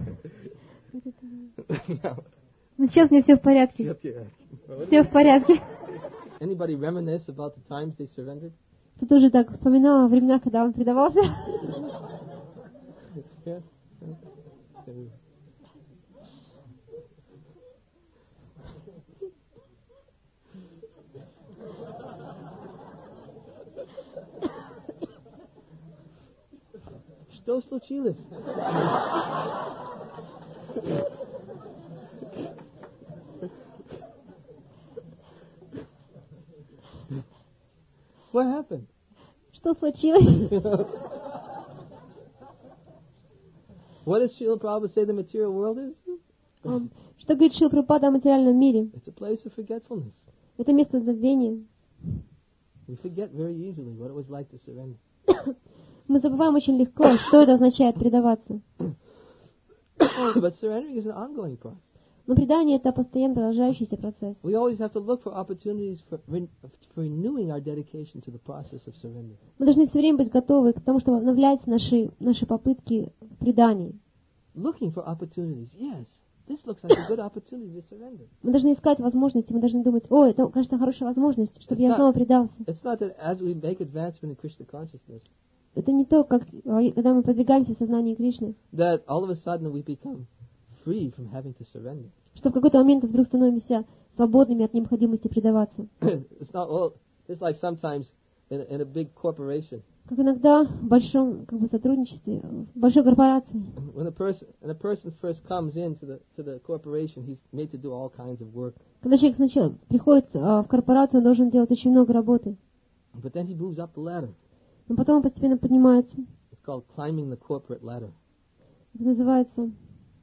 Speaker 2: Now,
Speaker 1: ну сейчас у меня все в порядке.
Speaker 2: up here.
Speaker 1: Все в порядке.
Speaker 2: Anybody reminisce about the times they surrendered?
Speaker 1: Ты тоже так вспоминала времена, когда он предавался?
Speaker 2: Yeah. Что случилось? What happened?
Speaker 1: Что случилось?
Speaker 2: What does Srila Prabhupada say the material world is?
Speaker 1: Um, Что говорит Шрила Прабхупада о материальном мире?
Speaker 2: It's a place of forgetfulness.
Speaker 1: Это место забвения.
Speaker 2: We forget very easily what it was like to surrender.
Speaker 1: Мы забываем очень легко, что это означает предаваться.
Speaker 2: But surrendering is an ongoing process.
Speaker 1: Но предание — это постоянно продолжающийся процесс.
Speaker 2: We always have to look for opportunities for, re- for renewing our dedication to the process of surrender.
Speaker 1: Мы должны все время быть готовы к тому, чтобы обновлять наши, наши попытки в предании.
Speaker 2: Looking for opportunities. Yes, this looks like a good opportunity to surrender.
Speaker 1: Мы должны искать возможности, мы должны думать: о, это, кажется, хорошая возможность, чтобы я снова предался.
Speaker 2: It's not that as we make advancement in Krishna consciousness,
Speaker 1: Это не то, как когда мы продвигаемся в сознании Кришны,
Speaker 2: that all of a sudden we become free from having to surrender.
Speaker 1: что в какой-то момент вдруг становимся свободными от необходимости предаваться.
Speaker 2: It's not all. It's like sometimes in a, in a big corporation.
Speaker 1: Как иногда в большом как бы, сотрудничестве, в большой корпорации.
Speaker 2: When a person when a person first comes into the to the corporation, he's made to do all kinds of work.
Speaker 1: Когда человек сначала приходит а, в корпорацию, он должен делать очень много работы.
Speaker 2: But then he moves up the ladder.
Speaker 1: Но потом он постепенно поднимается.
Speaker 2: It's called climbing the corporate ladder.
Speaker 1: Это называется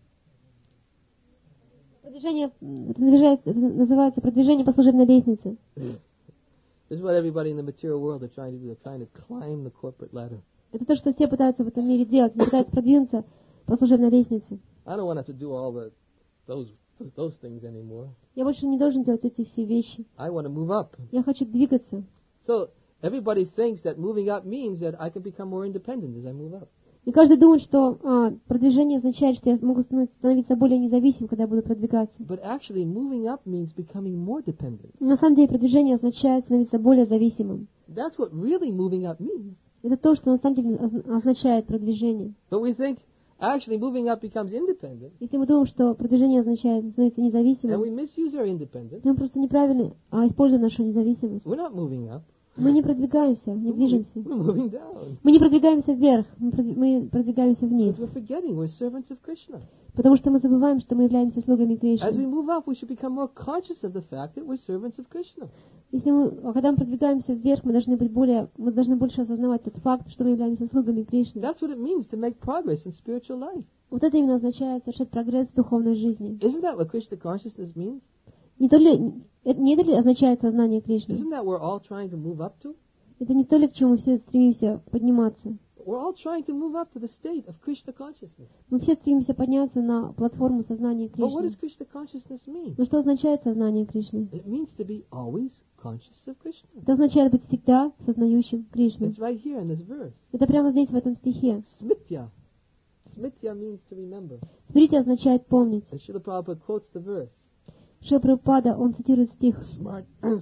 Speaker 1: продвижение, это называется, это называется продвижение по служебной лестнице.
Speaker 2: This is what everybody in the material world are trying to do. They're trying to climb the corporate ladder.
Speaker 1: Это то, что все пытаются в этом мире делать. Они пытаются продвинуться по служебной лестнице.
Speaker 2: I don't want to have to do all the those those things anymore.
Speaker 1: Я больше не должен делать эти все вещи.
Speaker 2: I want to move up.
Speaker 1: Я хочу двигаться.
Speaker 2: So everybody thinks that moving up means that I can become more independent as I move up.
Speaker 1: И каждый думает, что а, продвижение означает, что я могу становиться, становиться более независимым, когда я буду продвигаться.
Speaker 2: But actually, moving up means becoming more dependent.
Speaker 1: Но на самом деле продвижение означает становиться более зависимым.
Speaker 2: That's what really moving up means.
Speaker 1: Это то, что на самом деле оз- означает продвижение.
Speaker 2: But we think actually moving up becomes independent,
Speaker 1: Если мы думаем, что продвижение означает становиться
Speaker 2: and
Speaker 1: независимым,
Speaker 2: we misuse our independence.
Speaker 1: то мы просто неправильно а, используем нашу независимость.
Speaker 2: We're not moving up.
Speaker 1: Мы не продвигаемся, не движемся.
Speaker 2: We're moving down.
Speaker 1: Мы не продвигаемся вверх, мы продв- мы продвигаемся вниз.
Speaker 2: Because we're forgetting we're servants of Krishna.
Speaker 1: Потому что мы забываем, что мы являемся слугами
Speaker 2: As we
Speaker 1: Кришны.
Speaker 2: move up, we should become more conscious of the fact that we're servants of Krishna.
Speaker 1: Если мы, а когда мы продвигаемся вверх, мы должны быть более, мы должны больше осознавать тот факт, что мы являемся слугами Кришны.
Speaker 2: That's what it means to make progress in spiritual life.
Speaker 1: Вот это именно означает совершать прогресс в духовной жизни.
Speaker 2: Isn't that what Krishna consciousness means?
Speaker 1: Не то ли, это не это ли означает сознание Кришны?
Speaker 2: Isn't that we're all trying to move up to?
Speaker 1: Это не то ли, к чему все стремимся подниматься?
Speaker 2: We're all trying to move up to the state of Krishna consciousness.
Speaker 1: Мы все стремимся подняться на платформу сознания
Speaker 2: But what does
Speaker 1: Кришны.
Speaker 2: Krishna consciousness mean?
Speaker 1: Но что означает сознание Кришны?
Speaker 2: It means to be always conscious of Krishna.
Speaker 1: Это означает быть всегда сознающим Кришну.
Speaker 2: It's right here in this verse.
Speaker 1: Это прямо здесь, в этом стихе.
Speaker 2: Smritya. Smritya means to remember.
Speaker 1: Смирите означает помнить.
Speaker 2: And Srila Prabhupada quotes the verse.
Speaker 1: Шрила Прабхупада, он цитирует стих.
Speaker 2: Smart.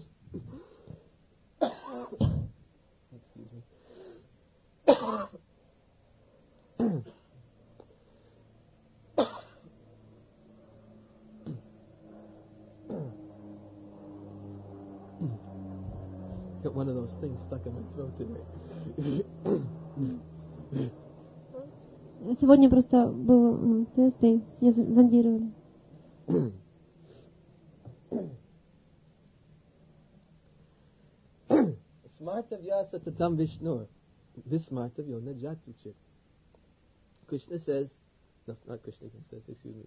Speaker 2: Excuse me. Got one of those things stuck in my throat today.
Speaker 1: Сегодня просто был м, тест, и меня за- зондировали.
Speaker 2: Smartavya satatam Vishnur. Vismartavyo na jatuchit. Krishna says, no, not Krishna says, excuse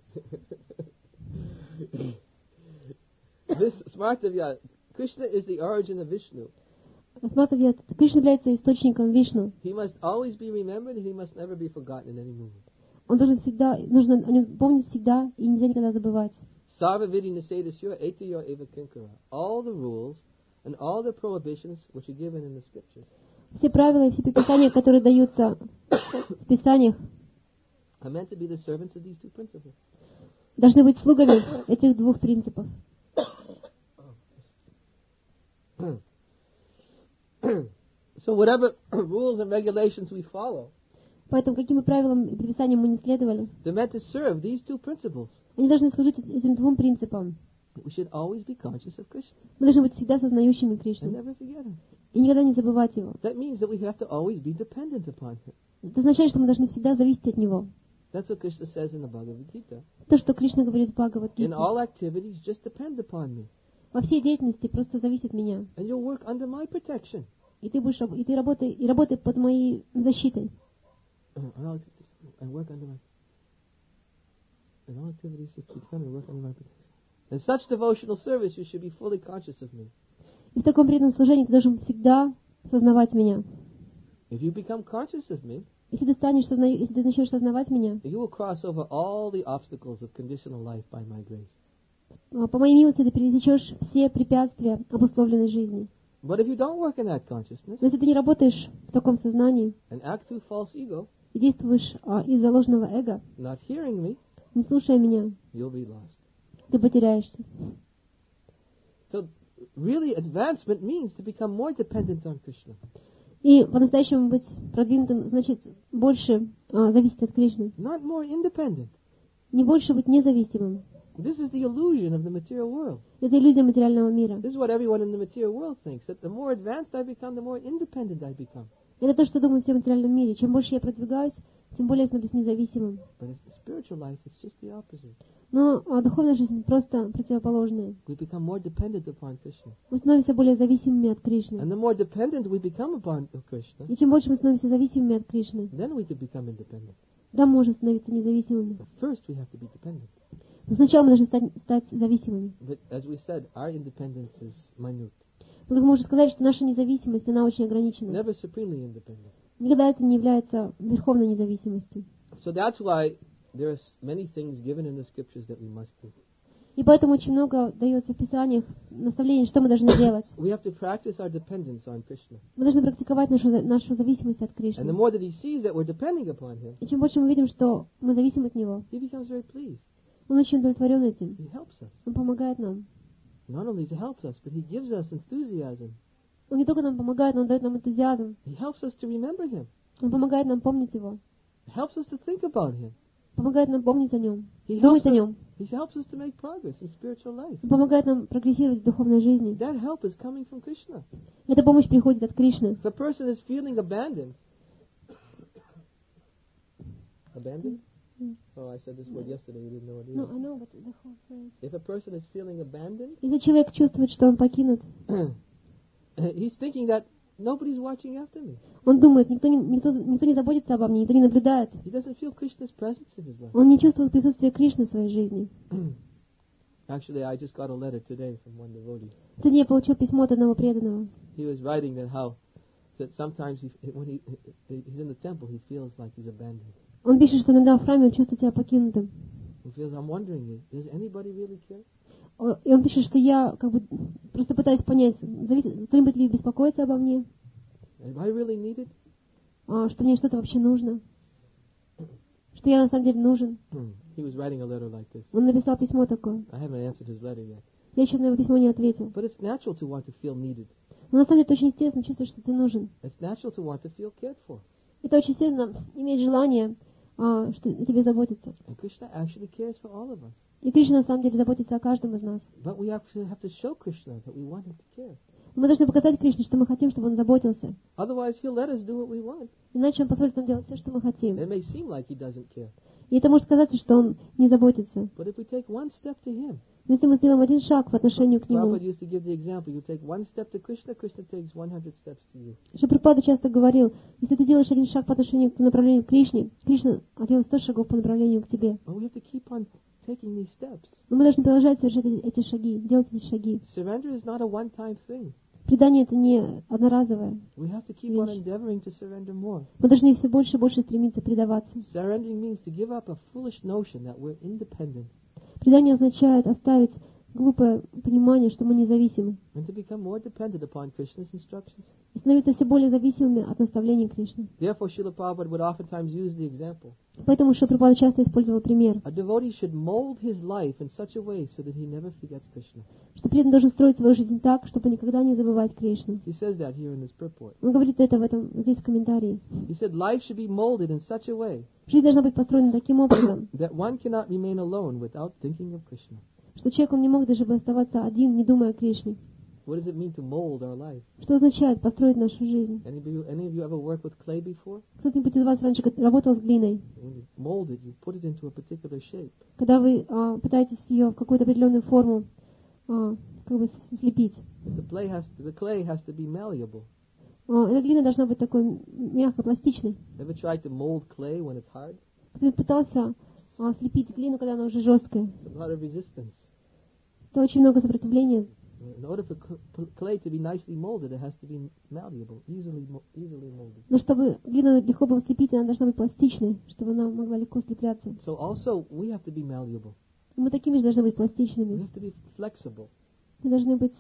Speaker 2: me. This Smartavya, Krishna is the origin of Vishnu.
Speaker 1: Асматавья, Кришна является источником Вишну.
Speaker 2: He must always be remembered and he must never be forgotten in any movement.
Speaker 1: Он должен всегда, нужно о нем помнить всегда и нельзя никогда забывать.
Speaker 2: Sarva vidi nasedasya etiyo eva kinkara. All the rules and all the prohibitions which are given in the scriptures
Speaker 1: Все правила и все предписания, которые даются в Писаниях,
Speaker 2: are meant to be the servants of these two principles.
Speaker 1: должны быть слугами этих двух принципов.
Speaker 2: So whatever rules and regulations we follow,
Speaker 1: Поэтому каким бы правилам и предписаниям мы не следовали,
Speaker 2: they're meant to serve these two principles.
Speaker 1: они должны служить этим двум принципам.
Speaker 2: We should always be conscious of Krishna
Speaker 1: Мы должны быть всегда сознающими
Speaker 2: and
Speaker 1: Кришну
Speaker 2: never forget him.
Speaker 1: и никогда не забывать его.
Speaker 2: That means that we have to always be dependent upon him.
Speaker 1: Это означает, что мы должны всегда зависеть от Него.
Speaker 2: That's what Krishna says in the Bhagavad Gita.
Speaker 1: То, что Кришна говорит в
Speaker 2: In
Speaker 1: Бхагавад-гите.
Speaker 2: all activities, just depend upon me,
Speaker 1: Во всей деятельности просто зависит от меня.
Speaker 2: and you'll work under my protection.
Speaker 1: И ты будешь, раб- и ты работай, и работай под моей защитой.
Speaker 2: Uh, in all activities, and work under my. In all activities, just depend and work under my protection. In such devotional service, you should be fully conscious of me.
Speaker 1: И в таком преданном служении ты должен всегда сознавать меня.
Speaker 2: If you become conscious of me,
Speaker 1: Если ты станешь созна... если ты начнешь сознавать меня,
Speaker 2: you will cross over all the obstacles of conditional life by my grace.
Speaker 1: а, по моей милости ты пересечешь все препятствия обусловленной жизни.
Speaker 2: But if you don't work in that consciousness
Speaker 1: Но если ты не работаешь в таком сознании
Speaker 2: and act through false ego,
Speaker 1: и действуешь а, из-за ложного эго,
Speaker 2: not hearing me,
Speaker 1: не слушая меня,
Speaker 2: you'll be lost.
Speaker 1: ты потеряешься.
Speaker 2: So, really, advancement means to become more dependent on Krishna.
Speaker 1: И по-настоящему быть продвинутым значит больше а, зависеть от Кришны.
Speaker 2: Not more independent.
Speaker 1: Не больше быть независимым.
Speaker 2: This is the illusion of the material world.
Speaker 1: Это иллюзия материального мира.
Speaker 2: This is what everyone in the material world thinks, that the more advanced I become, the more independent I become.
Speaker 1: Это то, что думают все в материальном мире. Чем больше я продвигаюсь, тем более я становлюсь независимым.
Speaker 2: But in spiritual life, it's just the opposite.
Speaker 1: Но а, духовная жизнь просто противоположная.
Speaker 2: We become more dependent upon Krishna.
Speaker 1: Мы становимся более зависимыми от Кришны.
Speaker 2: And the more dependent we become upon Krishna,
Speaker 1: И чем больше мы становимся зависимыми от Кришны,
Speaker 2: then we can become independent.
Speaker 1: да, мы можем становиться независимыми.
Speaker 2: But first, we have to be dependent.
Speaker 1: Но сначала мы должны стать, стать зависимыми.
Speaker 2: But as we said, our independence is minute,
Speaker 1: Но как мы уже сказали, что наша независимость, она очень ограничена.
Speaker 2: never supremely independent.
Speaker 1: Никогда это не является верховной независимостью.
Speaker 2: So that's why there are many things given in the scriptures that we must do.
Speaker 1: И поэтому очень много дается в Писаниях наставлений, что мы должны делать.
Speaker 2: We have to practice our dependence on Krishna.
Speaker 1: Мы должны практиковать нашу, за- нашу зависимость от
Speaker 2: And the
Speaker 1: Кришны.
Speaker 2: more that he sees that we're depending upon him,
Speaker 1: И чем больше мы видим, что мы зависим от Него,
Speaker 2: he becomes very pleased.
Speaker 1: Он очень удовлетворен этим.
Speaker 2: He helps us.
Speaker 1: Он помогает нам.
Speaker 2: Not only he helps us, but he gives us enthusiasm.
Speaker 1: Он не только нам помогает, но Он дает нам энтузиазм.
Speaker 2: He helps us to remember him.
Speaker 1: Он помогает нам помнить Его.
Speaker 2: He helps us to think about him.
Speaker 1: Помогает нам помнить о Нем.
Speaker 2: He helps,
Speaker 1: Думать о
Speaker 2: us,
Speaker 1: Нем.
Speaker 2: he helps us to make progress in spiritual life.
Speaker 1: Он помогает нам прогрессировать в духовной жизни.
Speaker 2: That help is coming from Krishna.
Speaker 1: Эта помощь приходит от Кришны.
Speaker 2: If a person is feeling abandoned, abandoned? Oh, I said this word yesterday. You didn't know it
Speaker 1: No,
Speaker 2: either.
Speaker 1: I know, but the whole phrase.
Speaker 2: If a person is feeling abandoned,
Speaker 1: Если человек чувствует, что он покинут,
Speaker 2: he's thinking that nobody's watching after me.
Speaker 1: он думает, никто не, никто, никто не заботится обо мне, никто не наблюдает.
Speaker 2: He doesn't feel Krishna's presence in his life.
Speaker 1: Он не чувствует присутствия Кришны в своей жизни.
Speaker 2: Actually, I just got a letter today from one devotee.
Speaker 1: Сегодня я получил письмо от одного преданного.
Speaker 2: He was writing that how that sometimes he, when he he's in the temple, he feels like he's abandoned.
Speaker 1: Он пишет, что иногда в храме он чувствует себя покинутым.
Speaker 2: He feels, I'm wondering, does anybody really care?
Speaker 1: О, И он пишет, что я как бы просто пытаюсь понять, зависит, кто-нибудь ли беспокоится обо мне,
Speaker 2: Am I really needed?
Speaker 1: а, что мне что-то вообще нужно, что я на самом деле нужен.
Speaker 2: He was writing a letter like this.
Speaker 1: Он написал письмо такое.
Speaker 2: I haven't answered his letter yet.
Speaker 1: Я еще на его письмо не ответил.
Speaker 2: But it's natural to want to feel needed.
Speaker 1: Но на самом деле это очень естественно чувствовать, что ты нужен.
Speaker 2: It's natural to want to feel cared for.
Speaker 1: Это очень естественно иметь желание, а, что о тебе заботиться.
Speaker 2: And Krishna actually cares for all of us.
Speaker 1: И Кришна на самом деле заботится о каждом из нас.
Speaker 2: But we actually have to show Krishna that we want him to care.
Speaker 1: Мы должны показать Кришне, что мы хотим, чтобы он заботился.
Speaker 2: Otherwise, he'll let us do what we want.
Speaker 1: Иначе он позволит нам делать все, что мы хотим.
Speaker 2: It may seem like he doesn't care.
Speaker 1: И это может казаться, что он не заботится.
Speaker 2: But if we take one step to him,
Speaker 1: Но если мы сделаем один шаг в отношении к нему,
Speaker 2: Prabhupada used to give the example, you take one step to Krishna, Krishna takes one hundred steps to you.
Speaker 1: Шрила часто говорил, если ты делаешь один шаг по отношению к направлению к Кришне, Кришна делает сто шагов по направлению к тебе.
Speaker 2: But we have to keep on taking these steps.
Speaker 1: Но мы должны продолжать совершать эти, эти шаги, делать эти шаги.
Speaker 2: Surrender is not a one-time thing.
Speaker 1: Предание это не одноразовое.
Speaker 2: We have to keep on endeavoring to surrender more.
Speaker 1: Мы должны все больше и больше стремиться предаваться.
Speaker 2: Surrendering means to give up a foolish notion that we're independent
Speaker 1: Предание означает оставить глупое понимание, что мы независимы,
Speaker 2: and to become more dependent upon Krishna's instructions.
Speaker 1: и становиться все более зависимыми от наставлений Кришны.
Speaker 2: Therefore, Srila Prabhupada would oftentimes use the example.
Speaker 1: Поэтому Шрила Прабхупада часто использовал пример,
Speaker 2: A devotee should mold his life in such a way so that he never forgets Krishna.
Speaker 1: что преданный должен строить свою жизнь так, чтобы никогда не забывать Кришну.
Speaker 2: He says that here in this purport.
Speaker 1: Он говорит это в этом, здесь в комментарии.
Speaker 2: He said life should be molded in such a way
Speaker 1: Жизнь должна быть построена таким образом,
Speaker 2: that one cannot remain alone without thinking of Krishna.
Speaker 1: что человек он не мог даже бы оставаться один, не думая о Кришне.
Speaker 2: What does it mean to mold our life?
Speaker 1: Что означает построить нашу жизнь?
Speaker 2: Any of you, any of you ever worked with clay before?
Speaker 1: Кто-нибудь из вас раньше работал с глиной?
Speaker 2: When you mold it, you put it into a particular shape.
Speaker 1: Когда вы а, пытаетесь ее в какую-то определенную форму а, как бы слепить.
Speaker 2: The clay has to, the clay has to be malleable.
Speaker 1: А, эта глина должна быть такой мягкой, пластичной.
Speaker 2: Ever tried to mold clay when it's hard?
Speaker 1: Кто-нибудь пытался а, слепить глину, когда она уже жесткая?
Speaker 2: There's a lot of resistance.
Speaker 1: То очень много сопротивления.
Speaker 2: In order for cl- clay to be nicely molded, it has to be malleable, easily mo- easily molded.
Speaker 1: Но чтобы глину легко было слепить, она должна быть пластичной, чтобы она могла легко слепляться.
Speaker 2: So also we have to be malleable.
Speaker 1: И мы такими же должны быть
Speaker 2: We
Speaker 1: пластичными.
Speaker 2: have to be flexible.
Speaker 1: Мы должны быть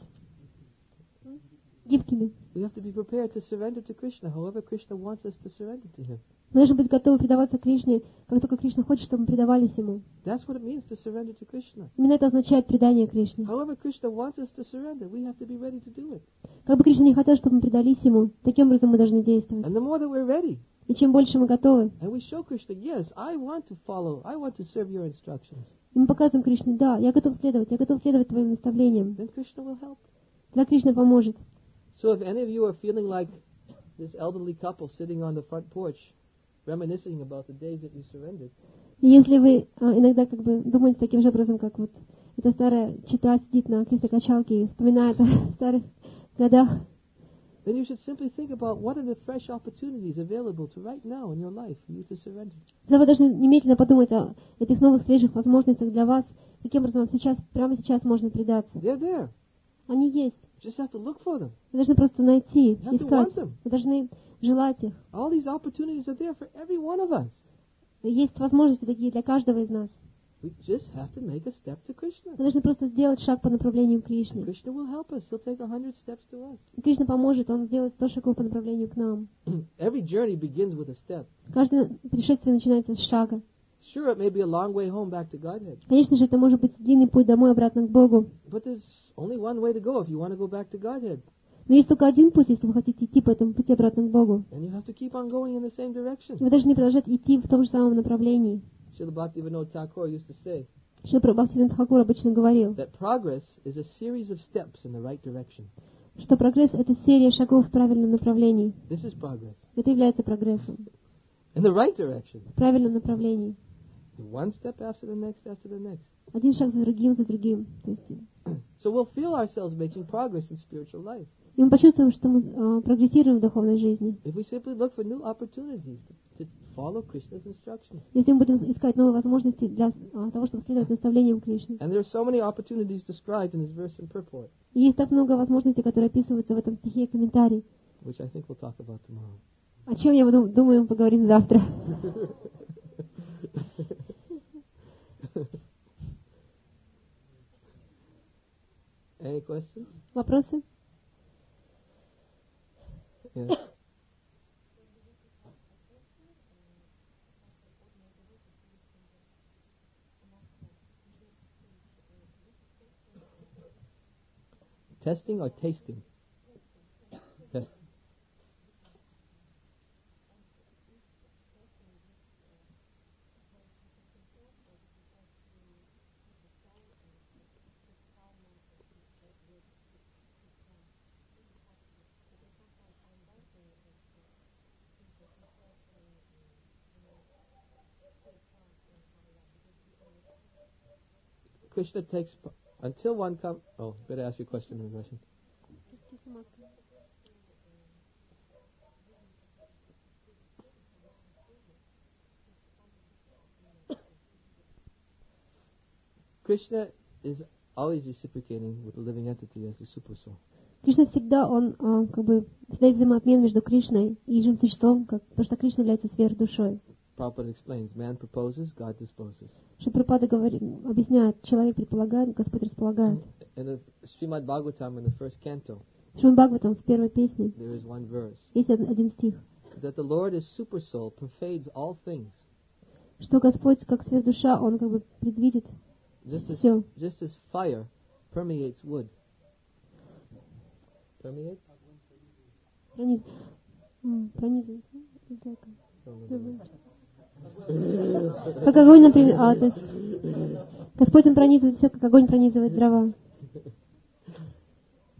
Speaker 1: гибкими.
Speaker 2: We have to be prepared to surrender to Krishna, however Krishna wants us to surrender to Him.
Speaker 1: Мы должны быть готовы предаваться Кришне, как только Кришна хочет, чтобы мы предавались Ему.
Speaker 2: That's what it means to surrender to Krishna.
Speaker 1: Именно это означает предание Кришне.
Speaker 2: However Krishna wants us to surrender, we have to be ready to do it.
Speaker 1: Как бы Кришна не хотел, чтобы мы предались Ему, таким образом мы должны действовать.
Speaker 2: And the more that we're ready,
Speaker 1: И чем больше мы готовы,
Speaker 2: and we show Krishna, yes, I want to follow, I want to serve your instructions,
Speaker 1: и мы показываем Кришне, да, я готов следовать, я готов следовать Твоим наставлениям.
Speaker 2: then Krishna will help.
Speaker 1: Тогда Кришна поможет.
Speaker 2: So if any of you are feeling like this elderly couple sitting on the front porch, reminiscing about the days that you surrendered,
Speaker 1: И если вы а, иногда как бы думаете таким же образом, как вот эта старая чита сидит на кресле-качалке и вспоминает о старых годах,
Speaker 2: then you should simply think about what are the fresh opportunities available to right now in your life for you to surrender.
Speaker 1: тогда вы должны немедленно подумать о этих новых свежих возможностях для вас, каким образом вам сейчас, прямо сейчас можно предаться.
Speaker 2: They're there.
Speaker 1: Они есть.
Speaker 2: You just have to look for them.
Speaker 1: Вы должны просто найти,
Speaker 2: You have to
Speaker 1: искать.
Speaker 2: want them.
Speaker 1: Вы должны желать их.
Speaker 2: All these opportunities are there for every one of us.
Speaker 1: Есть возможности такие для каждого из нас.
Speaker 2: We just have to make a step to Krishna.
Speaker 1: Мы должны просто сделать шаг по направлению к Кришне.
Speaker 2: Krishna will help us. He'll take a hundred steps to us.
Speaker 1: И Кришна поможет, Он сделает сто шагов по направлению к нам.
Speaker 2: Every journey begins with a step.
Speaker 1: Каждое путешествие начинается с шага.
Speaker 2: Sure, it may be a long way home back to Godhead,
Speaker 1: Конечно же, это может быть длинный путь домой обратно к Богу.
Speaker 2: but there's only one way to go if you want to go back to Godhead.
Speaker 1: Но есть только один путь, если вы хотите идти по этому пути обратно к Богу.
Speaker 2: And you have to keep on going in the same
Speaker 1: И
Speaker 2: direction.
Speaker 1: вы должны продолжать идти в том же самом направлении.
Speaker 2: Srila Bhaktivinoda Thakur used to say
Speaker 1: Шри Бхактивинода Тхакур обычно говорил,
Speaker 2: that progress is a series of steps in the right direction.
Speaker 1: что прогресс — это серия шагов в правильном направлении.
Speaker 2: This is progress.
Speaker 1: Это является прогрессом.
Speaker 2: In the right direction.
Speaker 1: В правильном направлении.
Speaker 2: One step after the next, after the next.
Speaker 1: Один шаг за другим, за другим. То есть,
Speaker 2: So we'll feel ourselves making progress in spiritual life
Speaker 1: и мы почувствуем, что мы э, прогрессируем в духовной жизни.
Speaker 2: if we simply look for new opportunities to, to follow Krishna's instructions.
Speaker 1: Если мы будем искать новые возможности для э, того, чтобы следовать наставлениям Кришны.
Speaker 2: And there are so many opportunities described in this verse and purport,
Speaker 1: И есть так много возможностей, которые описываются в этом стихе и комментарии.
Speaker 2: which I think we'll talk about tomorrow.
Speaker 1: О чем, я дум- думаю, мы поговорим завтра.
Speaker 2: Any questions?
Speaker 1: Вопросы?
Speaker 2: Yeah. Testing or tasting? Test. Krishna takes p- until one comes. Oh, better ask your question in Russian. Krishna is always reciprocating with the living entity as the super soul.
Speaker 1: Кришна всегда, он а, как бы всегда есть взаимообмен между Кришной и живым существом, как, потому что Кришна является сверхдушой.
Speaker 2: Prabhupada explains, man proposes, God disposes.
Speaker 1: Шрила говорит, объясняет, человек предполагает, Господь располагает.
Speaker 2: In the Srimad Bhagavatam, in the first canto,
Speaker 1: Шримад Бхагаватам в первой песне
Speaker 2: there is one verse
Speaker 1: есть один, один стих,
Speaker 2: that the Lord is super soul, pervades all things,
Speaker 1: что Господь, как сверхдуша, он как бы предвидит
Speaker 2: just as
Speaker 1: все.
Speaker 2: just as fire permeates wood. Permeates?
Speaker 1: Прониз... м, пронизывает. Как огонь, например, а, то есть Господь он пронизывает все, как огонь пронизывает дрова.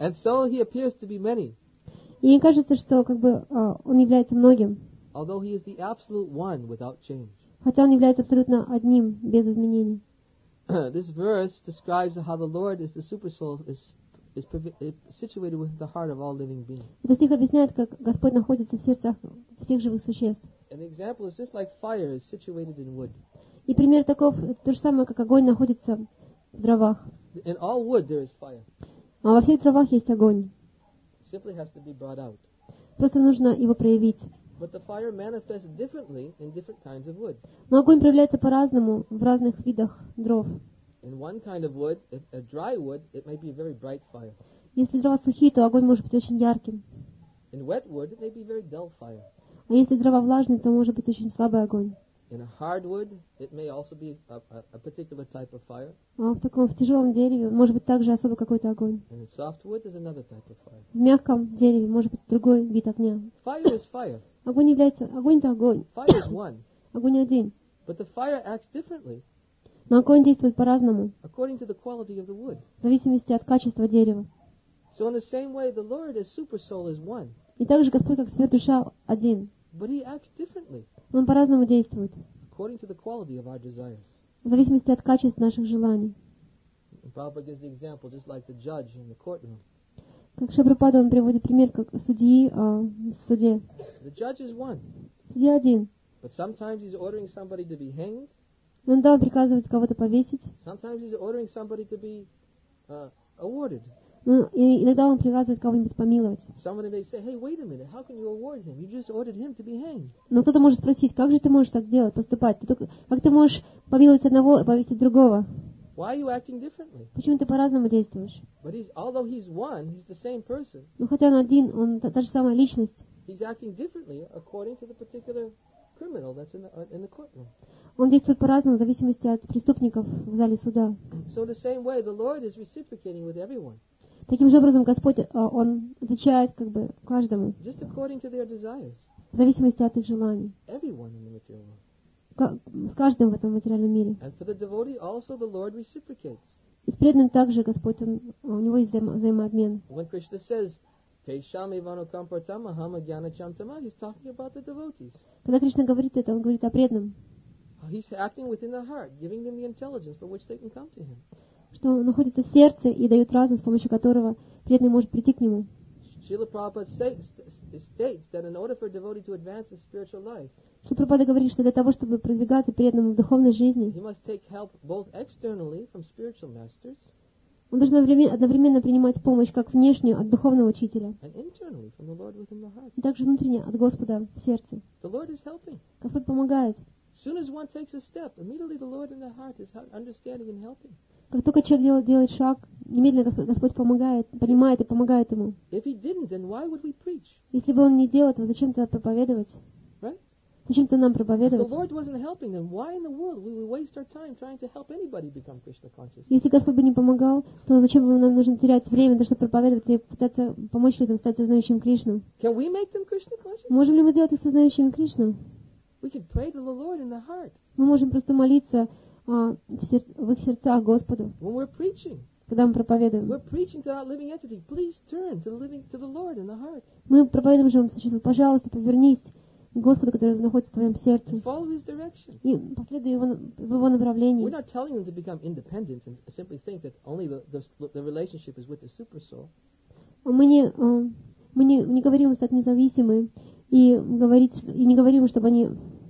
Speaker 2: And so he appears to be many,
Speaker 1: И кажется, что как бы а, он является многим,
Speaker 2: although he is the absolute one without change.
Speaker 1: хотя он является абсолютно одним, без изменений.
Speaker 2: This verse describes how the Lord is the supersoul, is, is pervi- is situated within the heart of all living beings.
Speaker 1: Этот стих объясняет, как Господь находится в сердцах всех живых существ.
Speaker 2: An example is just like fire is situated in wood.
Speaker 1: И пример таков, это то же самое, как огонь находится в дровах.
Speaker 2: In all wood there is fire.
Speaker 1: А во всех дровах есть огонь.
Speaker 2: It simply has to be brought out.
Speaker 1: Просто нужно его проявить.
Speaker 2: But the fire manifests differently in different kinds of wood.
Speaker 1: Но огонь проявляется по-разному в разных видах дров.
Speaker 2: In one kind of wood, if a dry wood, it may be a very bright fire.
Speaker 1: Если дрова сухие, то огонь может быть очень ярким.
Speaker 2: In wet wood, it may be a very dull fire.
Speaker 1: А если дрова влажные, то может быть очень слабый огонь.
Speaker 2: In a hard wood, it may also be a, a, a particular type of fire.
Speaker 1: А в таком в тяжелом дереве может быть также особо какой-то огонь.
Speaker 2: And in soft wood, there's another type of fire.
Speaker 1: В мягком дереве может быть другой вид огня.
Speaker 2: Fire is fire.
Speaker 1: Огонь является... Огонь это огонь.
Speaker 2: Fire is one.
Speaker 1: Огонь один.
Speaker 2: But the fire acts differently
Speaker 1: Но огонь действует по-разному,
Speaker 2: according to the quality of the wood.
Speaker 1: в зависимости от качества дерева.
Speaker 2: So in the same way, the Lord as super soul is one.
Speaker 1: И также Господь, как сверхдуша, один.
Speaker 2: But he acts differently
Speaker 1: Он по-разному действует,
Speaker 2: according to the quality of our desires.
Speaker 1: в зависимости от качества наших желаний.
Speaker 2: And Prabhupada gives the example just like the judge in the courtroom.
Speaker 1: Как Шрила он приводит пример, как судьи а, в суде.
Speaker 2: The judge is one.
Speaker 1: Судья один.
Speaker 2: But sometimes he's ordering somebody to be hanged.
Speaker 1: Иногда он приказывает кого-то повесить,
Speaker 2: Sometimes he's ordering somebody to be uh, awarded.
Speaker 1: ну, и иногда он приказывает кого-нибудь помиловать.
Speaker 2: Somebody may say, hey, wait a minute, how can you award him? You just ordered him to be hanged.
Speaker 1: Но кто-то может спросить, как же ты можешь так делать, поступать? Ты только, как ты можешь помиловать одного и повесить другого?
Speaker 2: Why are you acting differently?
Speaker 1: Почему ты по-разному действуешь?
Speaker 2: But he's, although he's one, he's the same person.
Speaker 1: Ну, хотя он один, он та, та же самая личность.
Speaker 2: He's acting differently according to the particular criminal that's in the, uh, in the courtroom.
Speaker 1: Он действует по-разному в зависимости от преступников в зале суда.
Speaker 2: So the same way, the Lord is reciprocating with everyone,
Speaker 1: Таким же образом Господь, а, Он отвечает как бы каждому,
Speaker 2: just according to their desires.
Speaker 1: в зависимости от их желаний.
Speaker 2: Everyone in the material world.
Speaker 1: Ка- С каждым в этом материальном мире.
Speaker 2: And for the devotee also, the Lord reciprocates.
Speaker 1: И с преданным также Господь, он, у него есть взаимо- взаимообмен.
Speaker 2: When Krishna says, Tesham ivano kampartama hama jnana chamtama, he's talking about the devotees.
Speaker 1: Когда Кришна говорит это, он говорит о преданном,
Speaker 2: He's acting within the heart, giving them the intelligence by which they can come to him.
Speaker 1: что он находится в сердце и дает разум, с помощью которого преданный может прийти к нему.
Speaker 2: Srila Prabhupada say, st- states that in order for a devotee to advance in spiritual life,
Speaker 1: Что Прабхупада говорит, что для того, чтобы продвигаться преданному в духовной жизни,
Speaker 2: he must take help both externally from spiritual masters
Speaker 1: он должен одновременно одновременно принимать помощь как внешнюю от духовного учителя,
Speaker 2: and internally from the Lord within the heart.
Speaker 1: и также внутренне от Господа в сердце.
Speaker 2: The Lord is helping.
Speaker 1: Господь помогает.
Speaker 2: As soon as one takes a step, immediately the Lord in the heart is ha- understanding and helping.
Speaker 1: Как только человек делает, делает шаг, немедленно Господь, Господь помогает, понимает и помогает ему.
Speaker 2: If he didn't, then why would we preach?
Speaker 1: Если бы он не делал, то зачем тогда проповедовать?
Speaker 2: Right?
Speaker 1: Зачем-то нам
Speaker 2: If the
Speaker 1: проповедовать?
Speaker 2: Lord wasn't helping them, why in the world would we waste our time trying to help anybody become Krishna conscious?
Speaker 1: Если Господь бы не помогал, то зачем бы нам нужно терять время, на то, чтобы проповедовать и пытаться помочь людям стать сознающим Кришну?
Speaker 2: Can we make them Krishna conscious?
Speaker 1: Можем ли мы сделать их сознающими Кришну?
Speaker 2: We can pray to the Lord in the heart
Speaker 1: Мы можем просто молиться а, в, сер- в их сердцах Господу,
Speaker 2: when we're preaching.
Speaker 1: когда мы проповедуем.
Speaker 2: We're preaching to that living entity. Please turn to the living to the Lord in the heart
Speaker 1: Мы проповедуем живому существу. Пожалуйста, повернись к Господу, который находится в твоем сердце,
Speaker 2: and follow His direction.
Speaker 1: и последуй его, в его
Speaker 2: We're
Speaker 1: направлении.
Speaker 2: not telling them to become independent and simply think that only the, the, the relationship is with the super soul.
Speaker 1: Мы не, а, мы не, не говорим им стать независимыми, и, говорить, и не говорим, чтобы они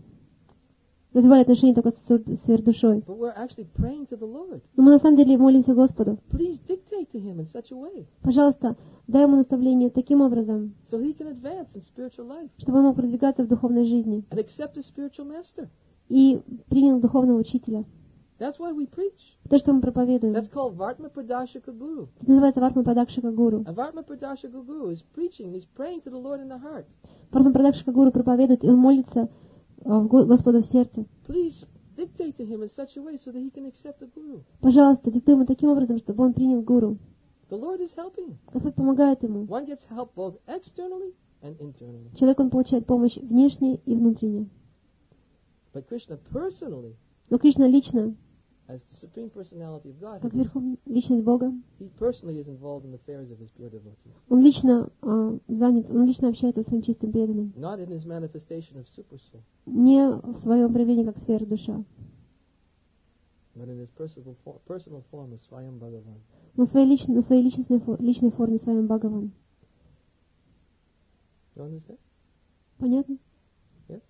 Speaker 1: развивали отношения только с сверхдушой.
Speaker 2: But we're actually praying to the Lord.
Speaker 1: Но мы на самом деле молимся Господу.
Speaker 2: Please dictate to Him in such a way
Speaker 1: Пожалуйста, дай ему наставление таким образом,
Speaker 2: so He can advance in spiritual life
Speaker 1: чтобы он мог продвигаться в духовной жизни
Speaker 2: and accept a spiritual master.
Speaker 1: и принял духовного учителя.
Speaker 2: That's why we preach.
Speaker 1: То, что мы проповедуем,
Speaker 2: That's called Vartma Pradashika Guru.
Speaker 1: это называется Вартма Падакшика Гуру.
Speaker 2: And Vartma Pradashika Guru is preaching, he's praying to the Lord in the heart.
Speaker 1: Вартма Падакшика Гуру проповедует, и он молится а, в Го- Господу в сердце.
Speaker 2: Please dictate to him in such a way so that he can accept the Guru.
Speaker 1: Пожалуйста, диктуй ему таким образом, чтобы он принял Гуру.
Speaker 2: The Lord is helping him.
Speaker 1: Господь помогает ему.
Speaker 2: One gets help both externally and internally.
Speaker 1: Человек, он получает помощь внешне и внутренне.
Speaker 2: But Krishna personally
Speaker 1: Но Кришна лично
Speaker 2: as the Supreme Personality of God,
Speaker 1: как
Speaker 2: he,
Speaker 1: Верховная Личность Бога.
Speaker 2: he personally is involved in the affairs of his pure devotees.
Speaker 1: Он лично а, занят, он лично общается с своим чистым преданным.
Speaker 2: Not in his manifestation of super soul,
Speaker 1: Не в своем проявлении как сверхдуша,
Speaker 2: but in his personal, for, personal form as Swayam Bhagavan.
Speaker 1: но в своей, лич, на своей личностной, фо- личной форме своим Бхагаван.
Speaker 2: You understand?
Speaker 1: Понятно?
Speaker 2: Yes?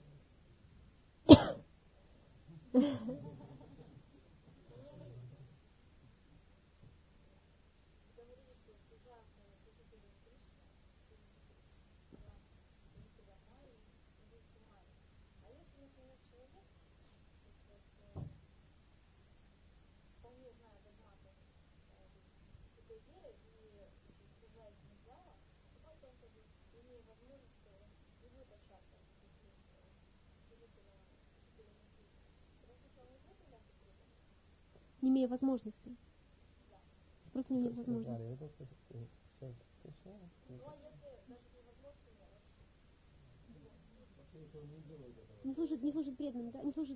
Speaker 1: Не имея возможности. Просто не имея возможности.
Speaker 2: Not able to, to serve Krishna?
Speaker 1: Не служит, не служит преданным, да? Не служит...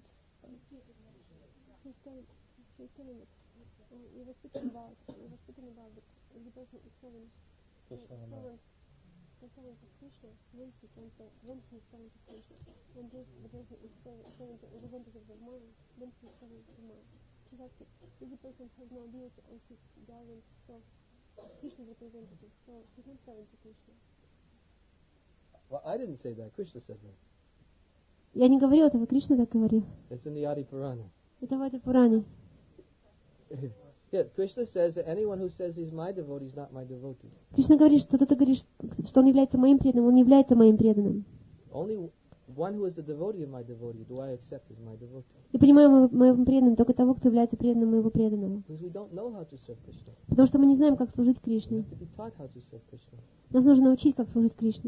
Speaker 1: Не воспитан about, не воспитан about, the person is serving, servant, servant of Krishna, when he can say, when he is servant of Krishna, when just the person is serving, serving the representative of mind, then he is serving the mind. She has to, if the person has no ability and he doesn't serve Krishna's representative, so he can't serve to Krishna.
Speaker 2: Well, I didn't say that. Krishna said that.
Speaker 1: Я не говорил этого, Кришна так говорил.
Speaker 2: It's in the Adi Purana.
Speaker 1: Это в Ади Пуране.
Speaker 2: Yes, Krishna says that anyone who says he's my devotee is not my devotee.
Speaker 1: Кришна говорит, что кто-то говорит, что он является моим преданным, он не является моим преданным.
Speaker 2: Only one who is the devotee of my devotee do I accept as my devotee.
Speaker 1: И принимаю моим, моим преданным только того, кто является преданным моего преданного.
Speaker 2: Because we don't know how to serve Krishna.
Speaker 1: Потому что мы не знаем, как служить
Speaker 2: We
Speaker 1: Кришне.
Speaker 2: have to be taught how to serve Krishna.
Speaker 1: Нас нужно научить, как служить Кришне.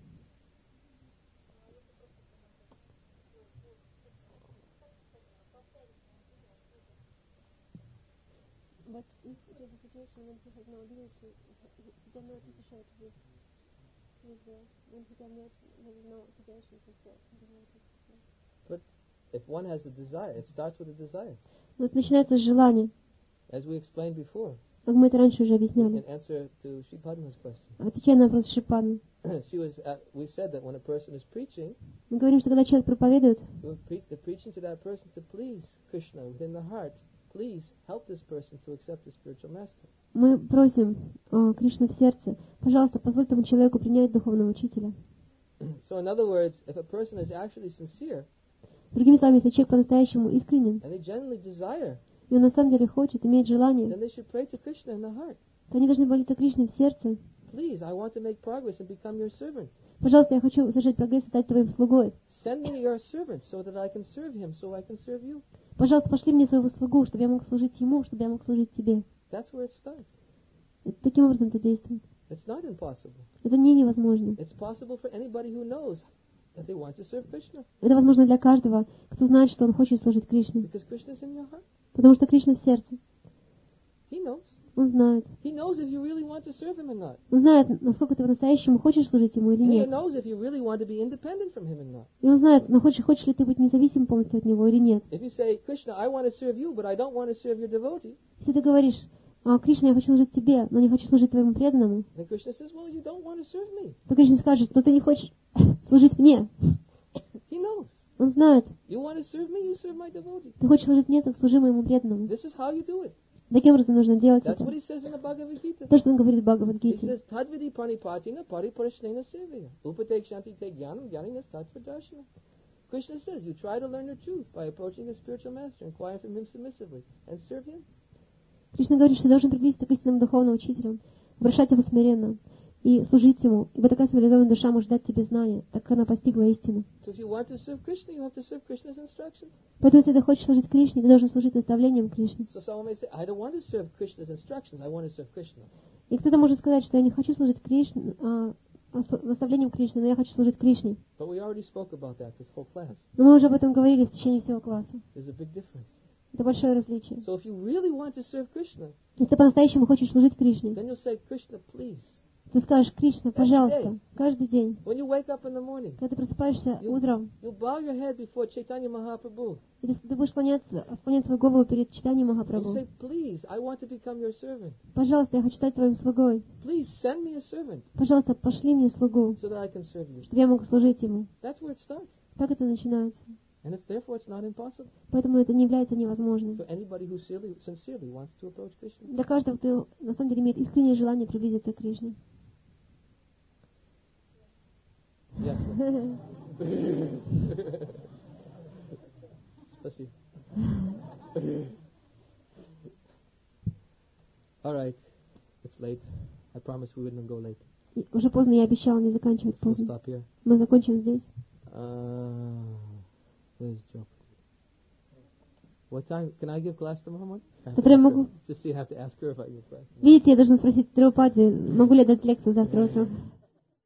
Speaker 1: But if it is a situation when he has no ability, he cannot associate with, with the, when he cannot, there is no situation to serve.
Speaker 2: But if one has a desire, it starts with a desire.
Speaker 1: Но это начинается с желания,
Speaker 2: As we explained before,
Speaker 1: как мы это раньше уже
Speaker 2: in
Speaker 1: объясняли.
Speaker 2: answer to Shri Padma's question.
Speaker 1: Отвечая на вопрос Шипаны,
Speaker 2: she was, uh, we said that when a person is preaching,
Speaker 1: мы говорим, что когда человек проповедует,
Speaker 2: you're pre- they're preaching to that person to please Krishna within the heart. Please help this person to accept the spiritual master.
Speaker 1: мы просим э, Кришну в сердце, пожалуйста, позволь этому человеку принять духовного учителя.
Speaker 2: So in other words, if a person is actually sincere
Speaker 1: Другими словами, если человек по-настоящему искренен,
Speaker 2: and they genuinely desire,
Speaker 1: и он на самом деле хочет, имеет желание,
Speaker 2: then they should pray to Krishna in the heart.
Speaker 1: то они должны молиться Кришне в сердце.
Speaker 2: Please, I want to make progress and become your servant.
Speaker 1: Пожалуйста, я хочу совершать прогресс и стать твоим слугой.
Speaker 2: Send me your servant so that I can serve him, so I can serve you.
Speaker 1: Пожалуйста, пошли мне своего слугу, чтобы я мог служить ему, чтобы я мог служить тебе.
Speaker 2: That's where it starts.
Speaker 1: Это, таким образом это действует.
Speaker 2: It's not impossible.
Speaker 1: Это не невозможно.
Speaker 2: It's possible for anybody who knows that they want to serve Krishna,
Speaker 1: Это возможно для каждого, кто знает, что он хочет служить Кришне.
Speaker 2: because Krishna is in your heart.
Speaker 1: Потому что Кришна в сердце.
Speaker 2: He knows.
Speaker 1: Он знает.
Speaker 2: He knows if you really want to serve him or not.
Speaker 1: Он знает, насколько ты по-настоящему хочешь служить ему или
Speaker 2: And he
Speaker 1: нет.
Speaker 2: knows if you really want to be independent from him or not.
Speaker 1: И он знает, но хочешь, хочешь ли ты быть независим полностью от него или нет.
Speaker 2: If you say, Krishna, I want to serve you, but I don't want to serve your devotee,
Speaker 1: Если ты говоришь, а, Кришна, я хочу служить тебе, но не хочу служить твоему преданному,
Speaker 2: then Krishna says, well, you don't want to serve me.
Speaker 1: то Кришна скажет, но ты не хочешь служить мне.
Speaker 2: He knows.
Speaker 1: Он знает.
Speaker 2: You want to serve me, you serve my devotee.
Speaker 1: Ты хочешь служить мне, так служи моему преданному.
Speaker 2: This is how you do it.
Speaker 1: Таким образом нужно делать
Speaker 2: That's
Speaker 1: это.
Speaker 2: what he says in the Bhagavad Gita.
Speaker 1: То, что он говорит в
Speaker 2: He
Speaker 1: Бхагавад-гите.
Speaker 2: says, Tadvidi panipatina pariparashnena sevya. Upatek shanti te jnanam jnaninas tatvadarshana. Krishna says, you try to learn the truth by approaching a spiritual master, inquiring from him submissively, and serve him.
Speaker 1: Кришна говорит, что ты должен приблизиться к истинному духовному учителю, обращать его смиренно и служить ему, ибо такая цивилизованная душа может дать тебе знания, так как она постигла истину.
Speaker 2: So if you want to serve Krishna, you have to serve Krishna's instructions.
Speaker 1: Поэтому, если ты хочешь служить Кришне, ты должен служить наставлениям Кришне.
Speaker 2: So someone may say, I don't want to serve Krishna's instructions, I want to serve Krishna.
Speaker 1: И кто-то может сказать, что я не хочу служить Кришне, а, а, с- наставлениям Кришны, но я хочу служить Кришне.
Speaker 2: But we already spoke about that this whole class.
Speaker 1: Но мы уже об этом говорили в течение всего класса.
Speaker 2: There's a big difference.
Speaker 1: Это большое различие.
Speaker 2: So if you really want to serve Krishna,
Speaker 1: Если ты по-настоящему хочешь служить Кришне,
Speaker 2: then you'll say, Krishna, please,
Speaker 1: Ты скажешь: Кришна, пожалуйста, каждый день,
Speaker 2: When you wake up in the morning,
Speaker 1: когда ты просыпаешься
Speaker 2: you,
Speaker 1: утром,
Speaker 2: you bow your head before Chaitanya Mahaprabhu.
Speaker 1: и ты, ты будешь склоняться, склонять свою голову перед Чайтаньей
Speaker 2: And you
Speaker 1: Махапрабху.
Speaker 2: say, please, I want to become your servant.
Speaker 1: Пожалуйста, я хочу стать твоим слугой.
Speaker 2: Please send me a servant
Speaker 1: Пожалуйста, пошли мне слугу,
Speaker 2: so that I can serve you.
Speaker 1: чтобы я мог служить ему.
Speaker 2: That's where it starts.
Speaker 1: Так это начинается.
Speaker 2: And it's therefore it's not impossible
Speaker 1: Поэтому это не является невозможным.
Speaker 2: for anybody who sincerely, sincerely wants to approach Krishna.
Speaker 1: Для каждого, кто на самом деле имеет искреннее желание приблизиться к Кришне.
Speaker 2: Yes. Спасибо. All right. It's late. I promised we wouldn't go late.
Speaker 1: И уже поздно, я обещала не заканчивать
Speaker 2: We'll
Speaker 1: поздно.
Speaker 2: stop here.
Speaker 1: Мы закончим здесь.
Speaker 2: Uh, where's Joe? What time? Can I give class tomorrow morning? I have to
Speaker 1: Завтра я
Speaker 2: ask her.
Speaker 1: могу.
Speaker 2: Just see, I have to ask her if I give class.
Speaker 1: Видите, я должен спросить Друпади, могу ли я дать лекцию завтра утром.